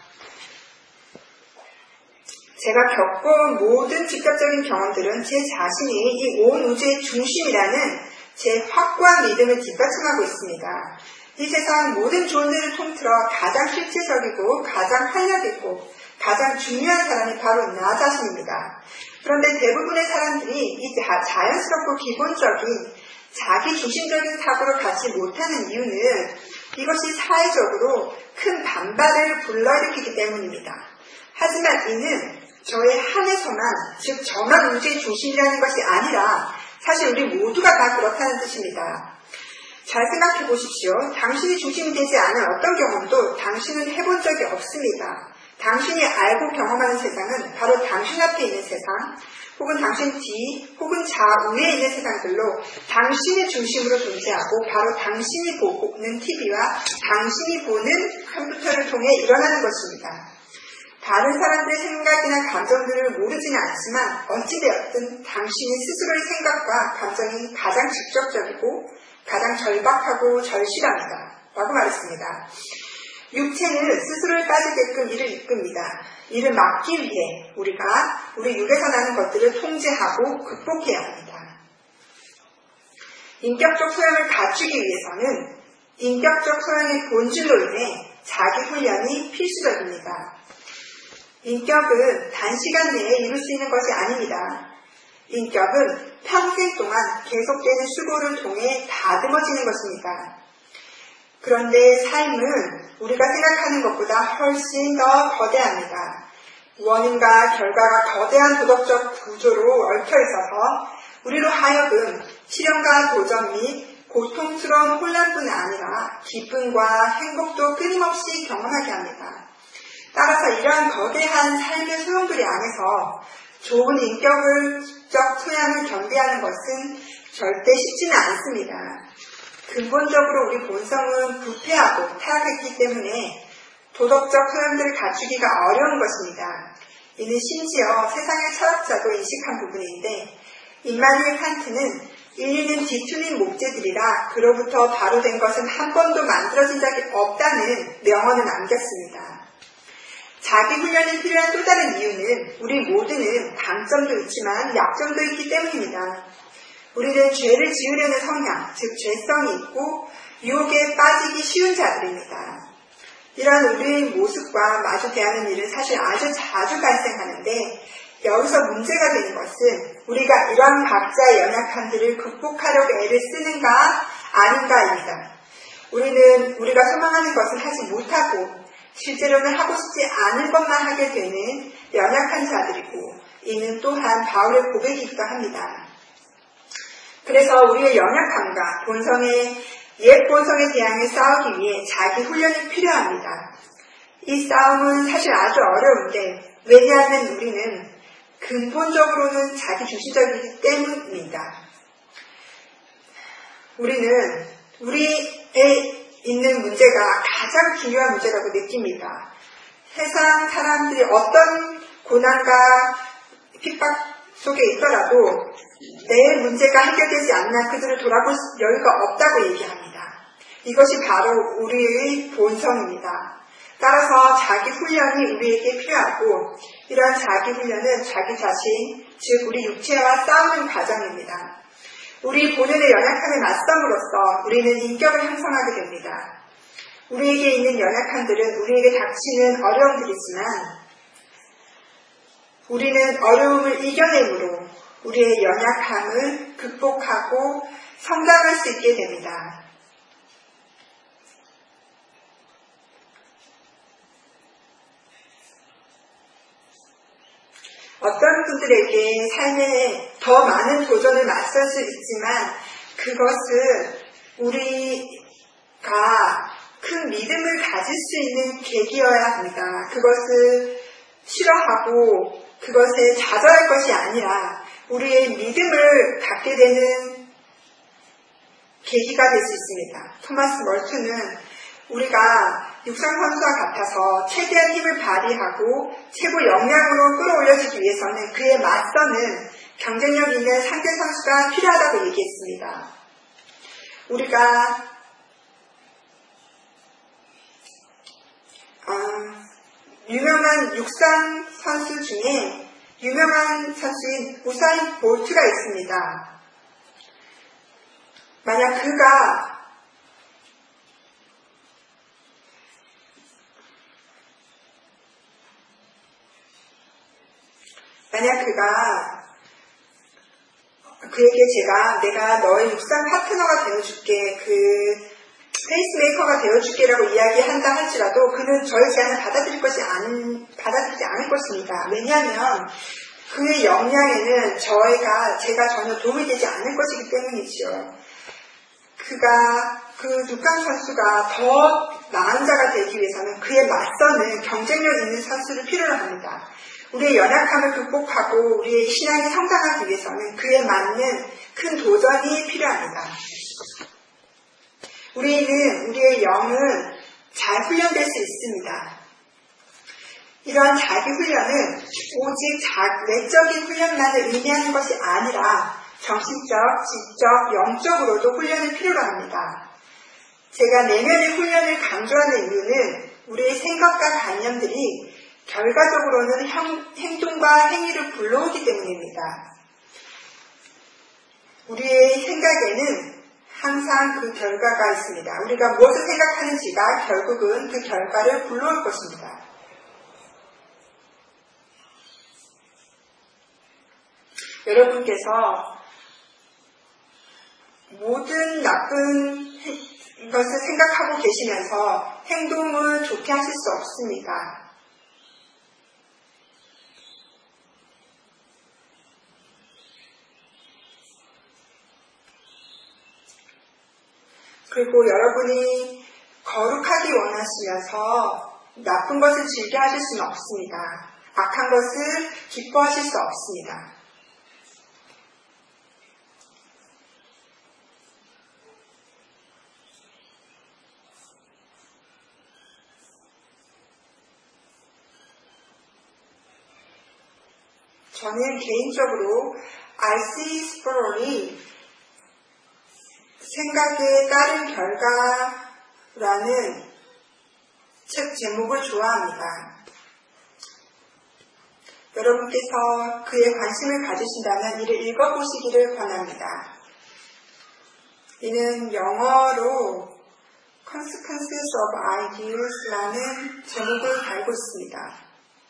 제가 겪어온 모든 직접적인 경험들은 제 자신이 이 온 우주의 중심이라는 제 확고한 믿음을 뒷받침하고 있습니다. 이 세상 모든 존재를 통틀어 가장 실체적이고 가장 활력있고 가장 중요한 사람이 바로 나 자신입니다. 그런데 대부분의 사람들이 이 자연스럽고 기본적인 자기 중심적인 사고를 갖지 못하는 이유는 이것이 사회적으로 큰 반발을 불러일으키기 때문입니다. 하지만 이는 저의 한에서만, 즉 저만 우주의 중심이라는 것이 아니라 사실 우리 모두가 다 그렇다는 뜻입니다. 잘 생각해 보십시오. 당신이 중심이 되지 않은 어떤 경험도 당신은 해본 적이 없습니다. 당신이 알고 경험하는 세상은 바로 당신 앞에 있는 세상, 혹은 당신 뒤, 혹은 좌우에 있는 세상들로 당신의 중심으로 존재하고 바로 당신이 보는 TV와 당신이 보는 컴퓨터를 통해 일어나는 것입니다. 다른 사람들의 생각이나 감정들을 모르지는 않지만 어찌되었든 당신이 스스로의 생각과 감정이 가장 직접적이고 가장 절박하고 절실합니다. 라고 말했습니다. 육체는 스스로에 빠지게끔 이를 이끕니다. 이를 막기 위해 우리가 우리 육에서 나는 것들을 통제하고 극복해야 합니다. 인격적 소양을 갖추기 위해서는 인격적 소양의 본질로 인해 자기 훈련이 필수적입니다. 인격은 단시간 내에 이룰 수 있는 것이 아닙니다. 인격은 평생 동안 계속되는 수고를 통해 다듬어지는 것입니다. 그런데 삶은 우리가 생각하는 것보다 훨씬 더 거대합니다. 원인과 결과가 거대한 도덕적 구조로 얽혀 있어서 우리로 하여금 시련과 도전 및 고통스러운 혼란뿐 아니라 기쁨과 행복도 끊임없이 경험하게 합니다. 따라서 이러한 거대한 삶의 소용돌이 안에서 좋은 인격적 소양을 겸비하는 것은 절대 쉽지는 않습니다. 근본적으로 우리 본성은 부패하고 타락했기 때문에 도덕적 소양들을 갖추기가 어려운 것입니다. 이는 심지어 세상의 철학자도 인식한 부분인데 임마누엘 칸트는 인류는 뒤틀린 목재들이라 그로부터 바로 된 것은 한 번도 만들어진 적이 없다는 명언을 남겼습니다. 자기 훈련이 필요한 또 다른 이유는 우리 모두는 강점도 있지만 약점도 있기 때문입니다. 우리는 죄를 지으려는 성향, 즉 죄성이 있고 유혹에 빠지기 쉬운 자들입니다. 이러한 우리의 모습과 마주 대하는 일은 사실 아주 자주 발생하는데 여기서 문제가 되는 것은 우리가 이러한 각자의 연약함들을 극복하려고 애를 쓰는가 아닌가입니다. 우리는 우리가 소망하는 것을 하지 못하고 실제로는 하고 싶지 않은 것만 하게 되는 연약한 자들이고 이는 또한 바울의 고백이기도 합니다. 그래서 우리의 연약함과 옛 본성에 대항해 싸우기 위해 자기 훈련이 필요합니다. 이 싸움은 사실 아주 어려운데 왜냐하면 우리는 근본적으로는 자기 중심적이기 때문입니다. 우리는 우리의 있는 문제가 가장 중요한 문제라고 느낍니다. 세상 사람들이 어떤 고난과 핍박 속에 있더라도 내 문제가 해결되지 않나 그들을 돌아볼 여유가 없다고 얘기합니다. 이것이 바로 우리의 본성입니다. 따라서 자기 훈련이 우리에게 필요하고 이러한 자기 훈련은 자기 자신, 즉 우리 육체와 싸우는 과정입니다. 우리 본연의 연약함에 맞섬으로써 우리는 인격을 형성하게 됩니다. 우리에게 있는 연약함들은 우리에게 닥치는 어려움들이지만 우리는 어려움을 이겨내므로 우리의 연약함을 극복하고 성장할 수 있게 됩니다. 어떤 분들에게 삶에 더 많은 도전을 맞설 수 있지만 그것은 우리가 큰 믿음을 가질 수 있는 계기여야 합니다. 그것을 싫어하고 그것에 좌절할 것이 아니라 우리의 믿음을 갖게 되는 계기가 될 수 있습니다. 토마스 멀튼은 우리가 육상 선수와 같아서 최대한 힘을 발휘하고 최고 역량으로 끌어올려지기 위해서는 그에 맞서는 경쟁력 있는 상대 선수가 필요하다고 얘기했습니다. 우리가 유명한 육상 선수 중에 유명한 선수인 우사인 볼트가 있습니다. 만약 그가 그에게 내가 너의 육상 파트너가 되어줄게, 페이스메이커가 되어줄게라고 이야기한다 할지라도 그는 저의 제안을 받아들이지 않을 것입니다. 왜냐하면 그의 역량에는 제가 전혀 도움이 되지 않을 것이기 때문이죠. 그 육상 선수가 더 나은 자가 되기 위해서는 그에 맞서는 경쟁력 있는 선수를 필요로 합니다. 우리의 연약함을 극복하고 우리의 신앙이 성장하기 위해서는 그에 맞는 큰 도전이 필요합니다. 우리의 영은 잘 훈련될 수 있습니다. 이러한 자기 훈련은 오직 외적인 훈련만을 의미하는 것이 아니라 정신적, 지적, 영적으로도 훈련을 필요로 합니다. 제가 내면의 훈련을 강조하는 이유는 우리의 생각과 관념들이 결과적으로는 행동과 행위를 불러오기 때문입니다. 우리의 생각에는 항상 그 결과가 있습니다. 우리가 무엇을 생각하는지가 결국은 그 결과를 불러올 것입니다. 여러분께서 모든 나쁜 것을 생각하고 계시면서 행동을 좋게 하실 수 없습니다. 그리고 여러분이 거룩하기 원하시면서 나쁜 것을 즐겨 하실 수는 없습니다. 악한 것을 기뻐하실 수 없습니다. 저는 개인적으로 R.C. 스프롤이 생각에 따른 결과라는 책 제목을 좋아합니다. 여러분께서 그에 관심을 가지신다면 이를 읽어보시기를 권합니다. 이는 영어로 Consequences of Ideas라는 제목을 달고 있습니다.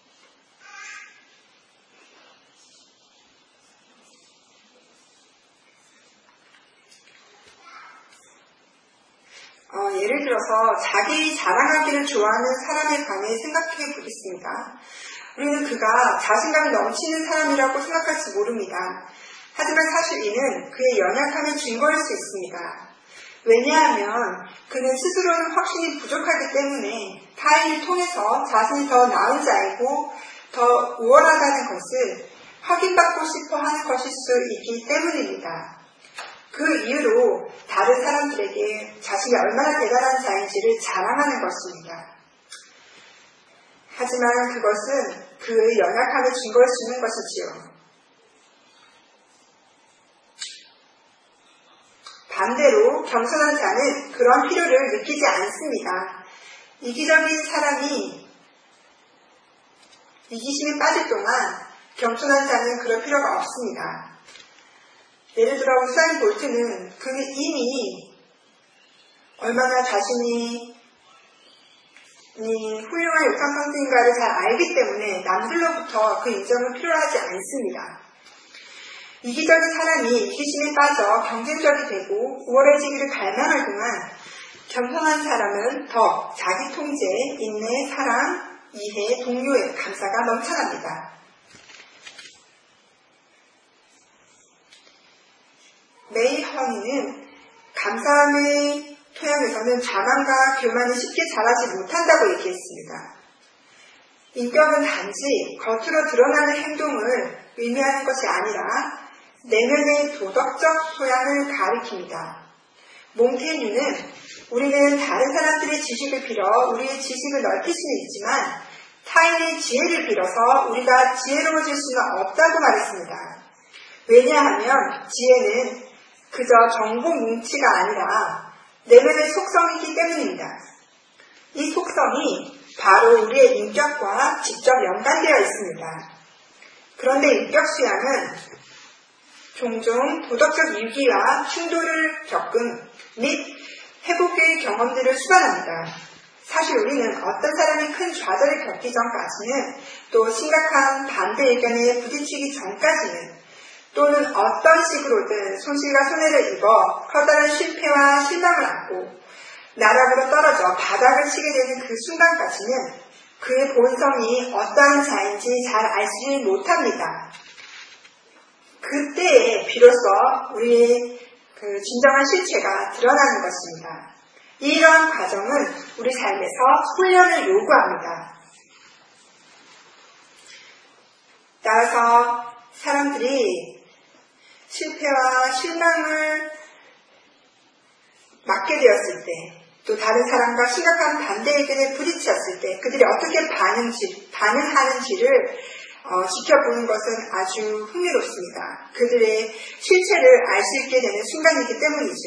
예를 들어서 자기 자랑하기를 좋아하는 사람에 관해 생각해 보겠습니다. 우리는 그가 자신감이 넘치는 사람이라고 생각할지 모릅니다. 하지만 사실 이는 그의 연약함의 증거일 수 있습니다. 왜냐하면 그는 스스로는 확신이 부족하기 때문에 타인을 통해서 자신이 더 나은 자이고 더 우월하다는 것을 확인받고 싶어 하는 것일 수 있기 때문입니다. 그 이유로 다른 사람들에게 자신이 얼마나 대단한 자인지를 자랑하는 것입니다. 하지만 그것은 그의 연약함의 증거일 수 있는 것이지요. 반대로 겸손한 자는 그런 필요를 느끼지 않습니다. 이기적인 사람이 이기심에 빠질 동안 겸손한 자는 그럴 필요가 없습니다. 예를 들어 우사인 볼트는 그는 이미 얼마나 자신이 훌륭한 욕탕 선수인가를 잘 알기 때문에 남들로부터 그 인정을 필요로 하지 않습니다. 이기적인 사람이 이기심에 빠져 경쟁적이 되고 우월해지기를 갈망할 동안 겸손한 사람은 더 자기 통제, 인내, 사랑, 이해, 동료의 감사가 넘쳐납니다. 메이 허니는 감사함의 토양에서는 자만과 교만은 쉽게 자라지 못한다고 얘기했습니다. 인격은 단지 겉으로 드러나는 행동을 의미하는 것이 아니라 내면의 도덕적 소양을 가리킵니다. 몽테뉴는 우리는 다른 사람들의 지식을 빌어 우리의 지식을 넓힐 수는 있지만 타인의 지혜를 빌어서 우리가 지혜로워질 수는 없다고 말했습니다. 왜냐하면 지혜는 그저 정보 뭉치가 아니라 내면의 속성이기 때문입니다. 이 속성이 바로 우리의 인격과 직접 연관되어 있습니다. 그런데 인격 수양은 종종 도덕적 위기와 충돌을 겪은 및 회복의 경험들을 수반합니다. 사실 우리는 어떤 사람이 큰 좌절을 겪기 전까지는 또 심각한 반대 의견에 부딪히기 전까지는 또는 어떤 식으로든 손실과 손해를 입어 커다란 실패와 실망을 안고 나락으로 떨어져 바닥을 치게 되는 그 순간까지는 그의 본성이 어떠한 자인지 잘 알지 못합니다. 그때에 비로소 우리의 그 진정한 실체가 드러나는 것입니다. 이러한 과정은 우리 삶에서 훈련을 요구합니다. 따라서 사람들이 실패와 실망을 맞게 되었을 때, 또 다른 사람과 심각한 반대 의견에 부딪혔을 때 그들이 어떻게 반응하는지를 지켜보는 것은 아주 흥미롭습니다. 그들의 실체를 알 수 있게 되는 순간이기 때문이죠.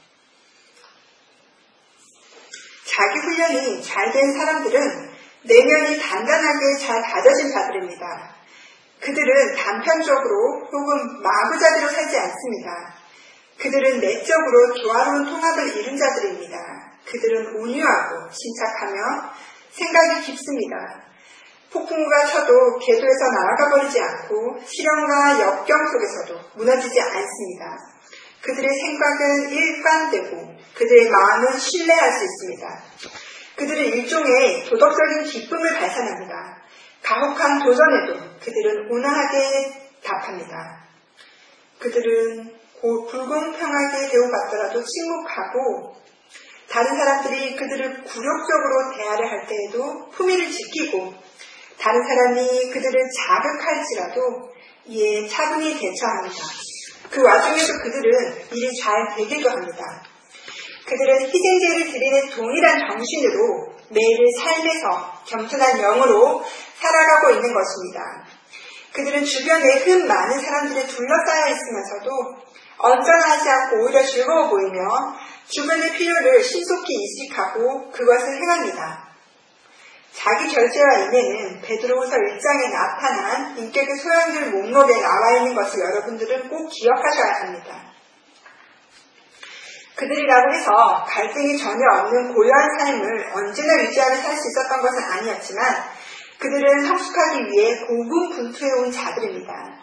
자기 훈련이 잘 된 사람들은 내면이 단단하게 잘 다져진 자들입니다. 그들은 단편적으로 혹은 마구잡이로 살지 않습니다. 그들은 내적으로 조화로운 통합을 이룬 자들입니다. 그들은 온유하고 침착하며 생각이 깊습니다. 폭풍우가 쳐도 궤도에서 날아가 버리지 않고 시련과 역경 속에서도 무너지지 않습니다. 그들의 생각은 일관되고 그들의 마음은 신뢰할 수 있습니다. 그들은 일종의 도덕적인 기쁨을 발산합니다. 가혹한 도전에도 그들은 온화하게 답합니다. 그들은 불공평하게 대우받더라도 침묵하고 다른 사람들이 그들을 굴욕적으로 대하려 할 때에도 품위를 지키고 다른 사람이 그들을 자극할지라도 이에 차분히 대처합니다. 그 와중에도 그들은 일이 잘 되기도 합니다. 그들은 희생제를 드리는 동일한 정신으로 매일의 삶에서 겸손한 영으로 살아가고 있는 것입니다. 그들은 주변에 흠 많은 사람들에 둘러싸여 있으면서도 언짢아하지 않고 오히려 즐거워 보이며 주변의 필요를 신속히 인식하고 그것을 행합니다. 자기 결제와 인내는 베드로후서 1장에 나타난 인격의 소양들 목록에 나와 있는 것을 여러분들은 꼭 기억하셔야 합니다. 그들이라고 해서 갈등이 전혀 없는 고요한 삶을 언제나 유지하며 살 수 있었던 것은 아니었지만 그들은 성숙하기 위해 고군분투해온 자들입니다.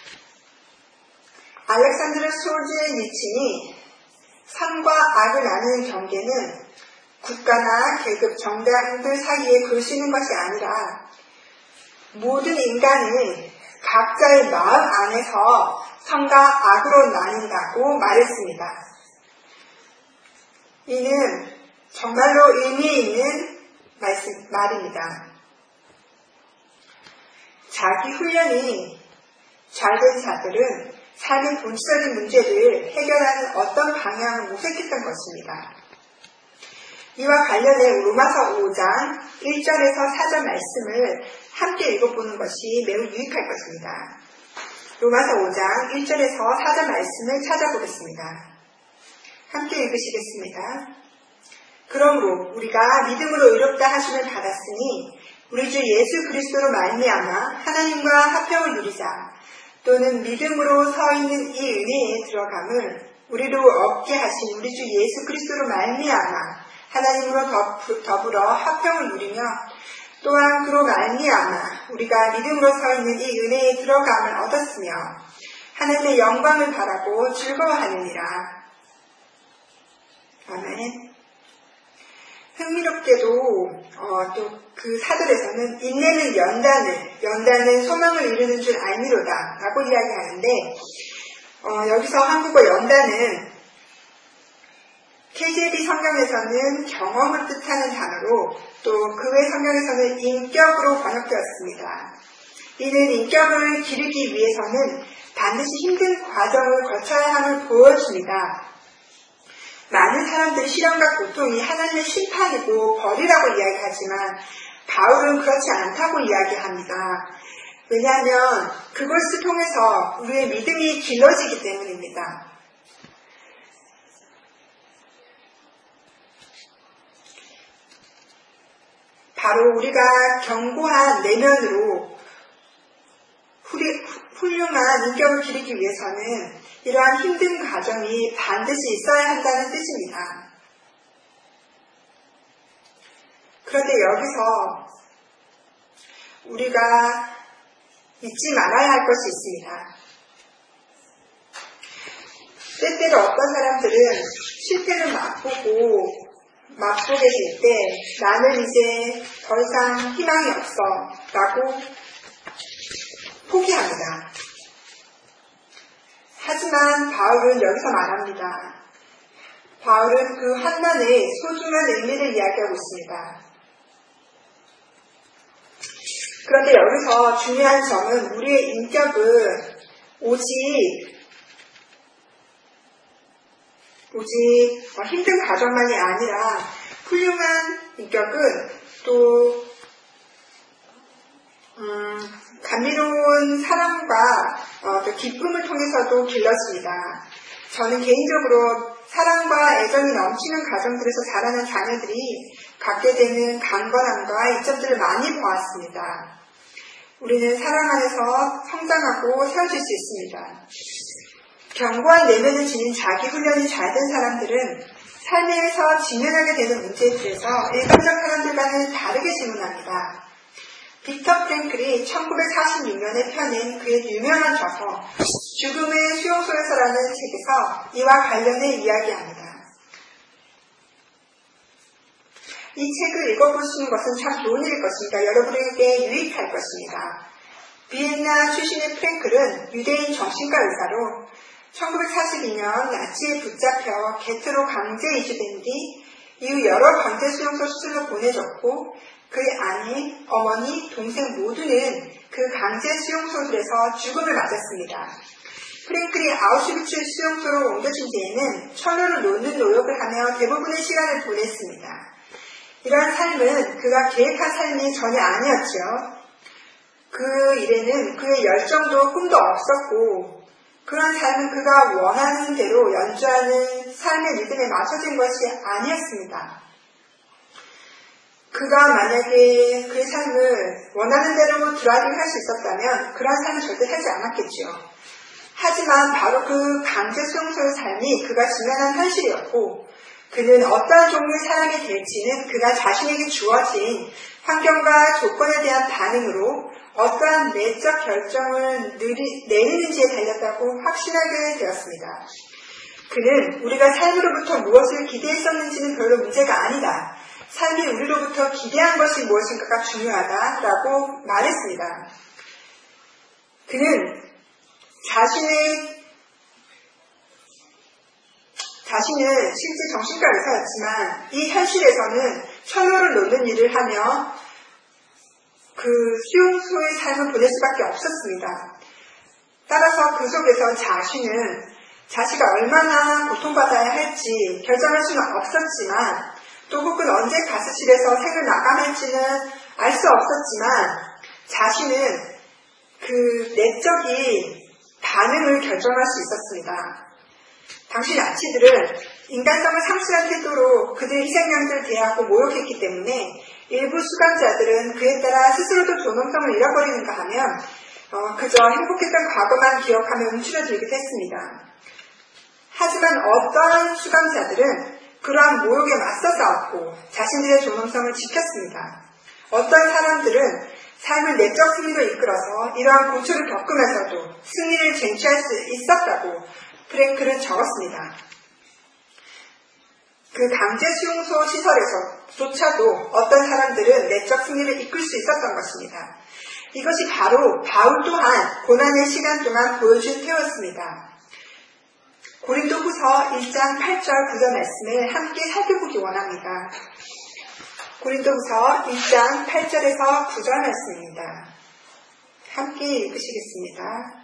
알렉산드르 솔제니친이 선과 악을 나누는 경계는 국가나 계급, 정당들 사이에 그치는 것이 아니라 모든 인간을 각자의 마음 안에서 선과 악으로 나뉜다고 말했습니다. 이는 정말로 의미 있는 말입니다. 자기 훈련이 잘된 자들은 삶의 본질적인 문제를 해결하는 어떤 방향을 모색했던 것입니다. 이와 관련해 로마서 5장 1절에서 4절 말씀을 함께 읽어보는 것이 매우 유익할 것입니다. 로마서 5장 1절에서 4절 말씀을 찾아보겠습니다. 함께 읽으시겠습니다. 그러므로 우리가 믿음으로 의롭다 하심을 받았으니 우리 주 예수 그리스도로 말미암아 하나님과 화평을 누리자. 또는 믿음으로 서 있는 이 은혜에 들어감을 우리로 얻게 하신 우리 주 예수 그리스도로 말미암아 하나님으로 더불어 화평을 누리며 또한 그로 말미암아 우리가 믿음으로 서 있는 이 은혜에 들어감을 얻었으며 하나님의 영광을 바라고 즐거워하느니라. 아멘. 흥미롭게도 또 그 사절에서는 인내는 연단은 소망을 이루는 줄 알미로다 라고 이야기하는데 여기서 한국어 연단은 KJV 성경에서는 경험을 뜻하는 단어로 또 그 외 성경에서는 인격으로 번역되었습니다. 이는 인격을 기르기 위해서는 반드시 힘든 과정을 거쳐야 함을 보여줍니다. 많은 사람들이 시련과 고통이 하나님의 심판이고 벌이라고 이야기하지만 바울은 그렇지 않다고 이야기합니다. 왜냐하면 그것을 통해서 우리의 믿음이 길러지기 때문입니다. 바로 우리가 견고한 내면으로 훌륭한 인격을 기르기 위해서는 이러한 힘든 과정이 반드시 있어야 한다는 뜻입니다. 그런데 여기서 우리가 잊지 말아야 할 것이 있습니다. 때때로 어떤 사람들은 실패를 맛보게 될 때 나는 이제 더 이상 희망이 없어 라고 포기합니다. 하지만 바울은 여기서 말합니다. 바울은 그 환난의 소중한 의미를 이야기하고 있습니다. 그런데 여기서 중요한 점은 우리의 인격은 오직 힘든 과정만이 아니라 훌륭한 인격은 또 감미로운 사랑과 또 기쁨을 통해서도 길러집니다. 저는 개인적으로 사랑과 애정이 넘치는 가정들에서 자라난 자녀들이 갖게 되는 강건함과 이점들을 많이 보았습니다. 우리는 사랑 안에서 성장하고 세워질 수 있습니다. 견고한 내면을 지닌 자기 훈련이 잘 된 사람들은 삶에서 직면하게 되는 문제에 대해서 일반적 사람들과는 다르게 질문합니다. 빅터 프랭클이 1946년에 펴낸 그의 유명한 저서 죽음의 수용소에서라는 책에서 이와 관련해 이야기합니다. 이 책을 읽어보시는 것은 참 좋은 일일 것입니다. 여러분에게 유익할 것입니다. 비엔나 출신의 프랭클은 유대인 정신과 의사로 1942년 나치에 붙잡혀 게트로 강제 이주된 뒤 이후 여러 강제 수용소 수술로 보내졌고 그의 아내, 어머니, 동생 모두는 그 강제 수용소들에서 죽음을 맞았습니다. 프랭클이 아우슈비츠 수용소로 옮겨진 뒤에는 철로를 놓는 노력을 하며 대부분의 시간을 보냈습니다. 이러한 삶은 그가 계획한 삶이 전혀 아니었지요. 그 일에는 그의 열정도 꿈도 없었고 그런 삶은 그가 원하는 대로 연주하는 삶의 리듬에 맞춰진 것이 아니었습니다. 그가 만약에 그의 삶을 원하는 대로 드라이빙 할 수 있었다면 그런 삶을 절대 살지 않았겠지요. 하지만 바로 그 강제 수용소의 삶이 그가 직면한 현실이었고 그는 어떠한 종류의 사람이 될지는 그가 자신에게 주어진 환경과 조건에 대한 반응으로 어떠한 내적 결정을 내리는지에 달렸다고 확신하게 되었습니다. 그는 우리가 삶으로부터 무엇을 기대했었는지는 별로 문제가 아니다. 삶이 우리로부터 기대한 것이 무엇인가가 중요하다라고 말했습니다. 그는 자신은 실제 정신과 의사였지만 이 현실에서는 철로를 놓는 일을 하며 그 수용소의 삶을 보낼 수밖에 없었습니다. 따라서 그 속에서 자신가 얼마나 고통받아야 할지 결정할 수는 없었지만 또 혹은 언제 가스실에서 생을 마감할지는 알 수 없었지만 자신은 그 내적인 반응을 결정할 수 있었습니다. 당시 나치들은 인간성을 상실한 태도로 그들의 희생양들을 대하고 모욕했기 때문에 일부 수감자들은 그에 따라 스스로도 존엄성을 잃어버리는가 하면 그저 행복했던 과거만 기억하며 움츠러들기도 했습니다. 하지만 어떠한 수감자들은 그러한 모욕에 맞서 싸웠고 자신들의 존엄성을 지켰습니다. 어떤 사람들은 삶을 내적 승리로 이끌어서 이러한 고초를 겪으면서도 승리를 쟁취할 수 있었다고 프랭클은 적었습니다. 그 강제 수용소 시설에서조차도 어떤 사람들은 내적 승리를 이끌 수 있었던 것입니다. 이것이 바로 바울 또한 고난의 시간 동안 보여준 태였습니다. 고린도후서 1장 8절 9절 말씀을 함께 살펴보기 원합니다. 고린도후서 1장 8절에서 9절 말씀입니다. 함께 읽으시겠습니다.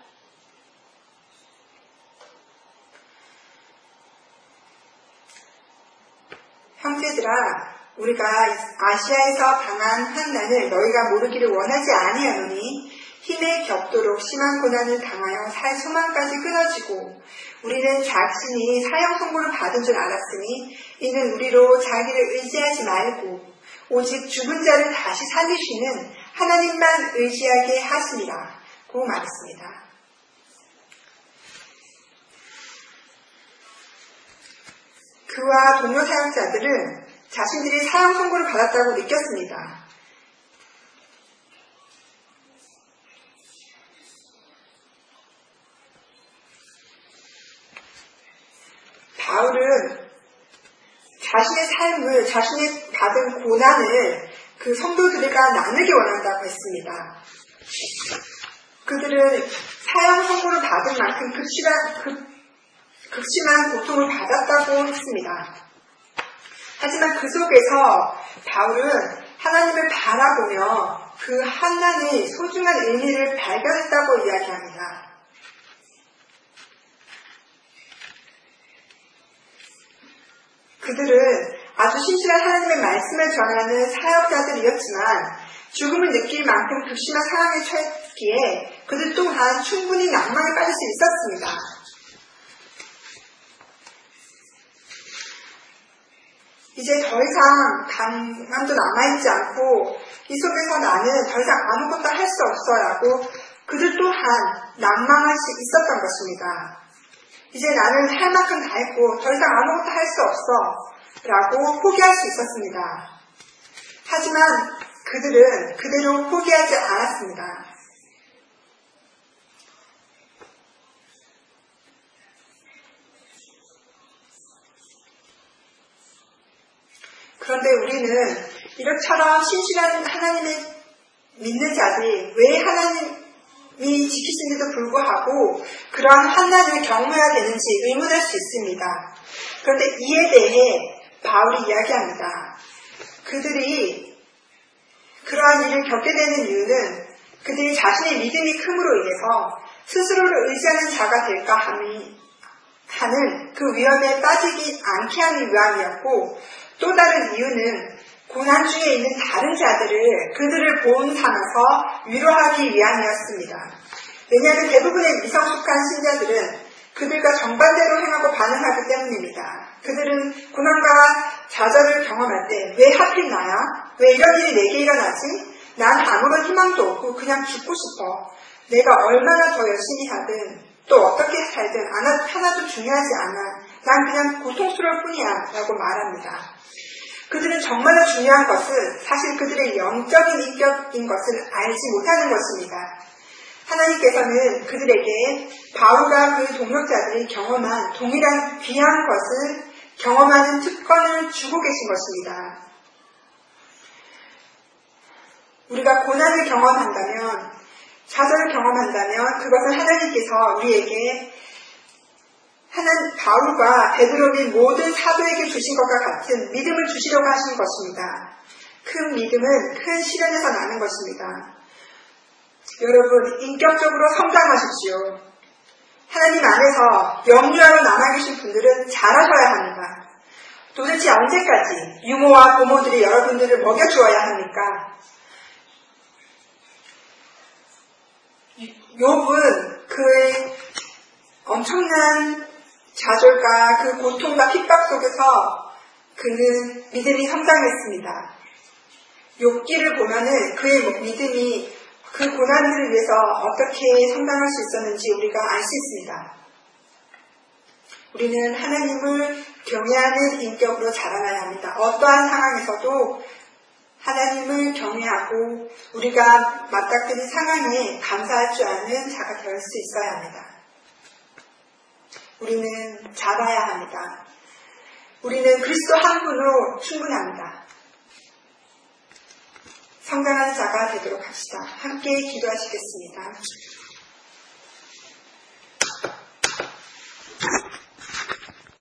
형제들아, 우리가 아시아에서 당한 환난을 너희가 모르기를 원하지 아니하노니 힘에 겹도록 심한 고난을 당하여 살 소망까지 끊어지고 우리는 자신이 사형 선고를 받은 줄 알았으니 이는 우리로 자기를 의지하지 말고 오직 죽은 자를 다시 살리시는 하나님만 의지하게 하시니라 고 말했습니다. 그와 동료 사역자들은 자신들이 사형 선고를 받았다고 느꼈습니다. 바울은 자신의 삶을, 자신이 받은 고난을 그 성도들과 나누기 원한다고 했습니다. 그들은 사형 선고를 받은 만큼 극심한 고통을 받았다고 했습니다. 하지만 그 속에서 바울은 하나님을 바라보며 그 환난의 소중한 의미를 발견했다고 이야기합니다. 그들은 아주 신실한 하나님의 말씀을 전하는 사역자들이었지만 죽음을 느낄 만큼 극심한 상황에 처했기에 그들 또한 충분히 낭만에 빠질 수 있었습니다. 이제 더 이상 강함도 남아있지 않고 이 속에서 나는 더 이상 아무것도 할 수 없어라고 그들 또한 낭망할 수 있었던 것입니다. 이제 나는 할 만큼 다 했고 더 이상 아무것도 할 수 없어 라고 포기할 수 있었습니다. 하지만 그들은 그대로 포기하지 않았습니다. 그런데 우리는 이렇처럼 신실한 하나님을 믿는 자들이 왜 하나님이 지키신데도 불구하고 그러한 환난을 경험해야 되는지 의문할 수 있습니다. 그런데 이에 대해 바울이 이야기합니다. 그들이 그러한 일을 겪게 되는 이유는 그들이 자신의 믿음이 큼으로 인해서 스스로를 의지하는 자가 될까 하는 그 위험에 빠지지 않게 하는 위함이었고, 또 다른 이유는 고난 중에 있는 다른 자들을 그들을 보온 삼아서 위로하기 위함이었습니다. 왜냐하면 대부분의 미성숙한 신자들은 그들과 정반대로 행하고 반응하기 때문입니다. 그들은 고난과 좌절을 경험할 때 왜 하필 나야? 왜 이런 일이 내게 일어나지? 난 아무런 희망도 없고 그냥 죽고 싶어. 내가 얼마나 더 열심히 하든 또 어떻게 살든 하나도 중요하지 않아. 난 그냥 고통스러울 뿐이야 라고 말합니다. 그들은 정말로 중요한 것은 사실 그들의 영적인 인격인 것을 알지 못하는 것입니다. 하나님께서는 그들에게 바울과 그 동역자들이 경험한 동일한 귀한 것을 경험하는 특권을 주고 계신 것입니다. 우리가 고난을 경험한다면, 좌절을 경험한다면 그것은 하나님께서 우리에게 바울과 베드로 및 모든 사도에게 주신 것과 같은 믿음을 주시려고 하신 것입니다. 큰 믿음은 큰 시련에서 나는 것입니다. 여러분, 인격적으로 성장하십시오. 하나님 안에서 영유아로 남아계신 분들은 잘하셔야 합니다. 도대체 언제까지 유모와 고모들이 여러분들을 먹여주어야 합니까? 욥은 그의 엄청난 좌절과 그 고통과 핍박 속에서 그는 믿음이 성장했습니다. 욥기를 보면은 그의 믿음이 그 고난들을 위해서 어떻게 성장할 수 있었는지 우리가 알 수 있습니다. 우리는 하나님을 경외하는 인격으로 자라나야 합니다. 어떠한 상황에서도 하나님을 경외하고 우리가 맞닥뜨린 상황에 감사할 줄 아는 자가 될 수 있어야 합니다. 우리는 자라야 합니다. 우리는 그리스도 한 분으로 충분합니다. 성장하는 자가 되도록 합시다. 함께 기도하시겠습니다.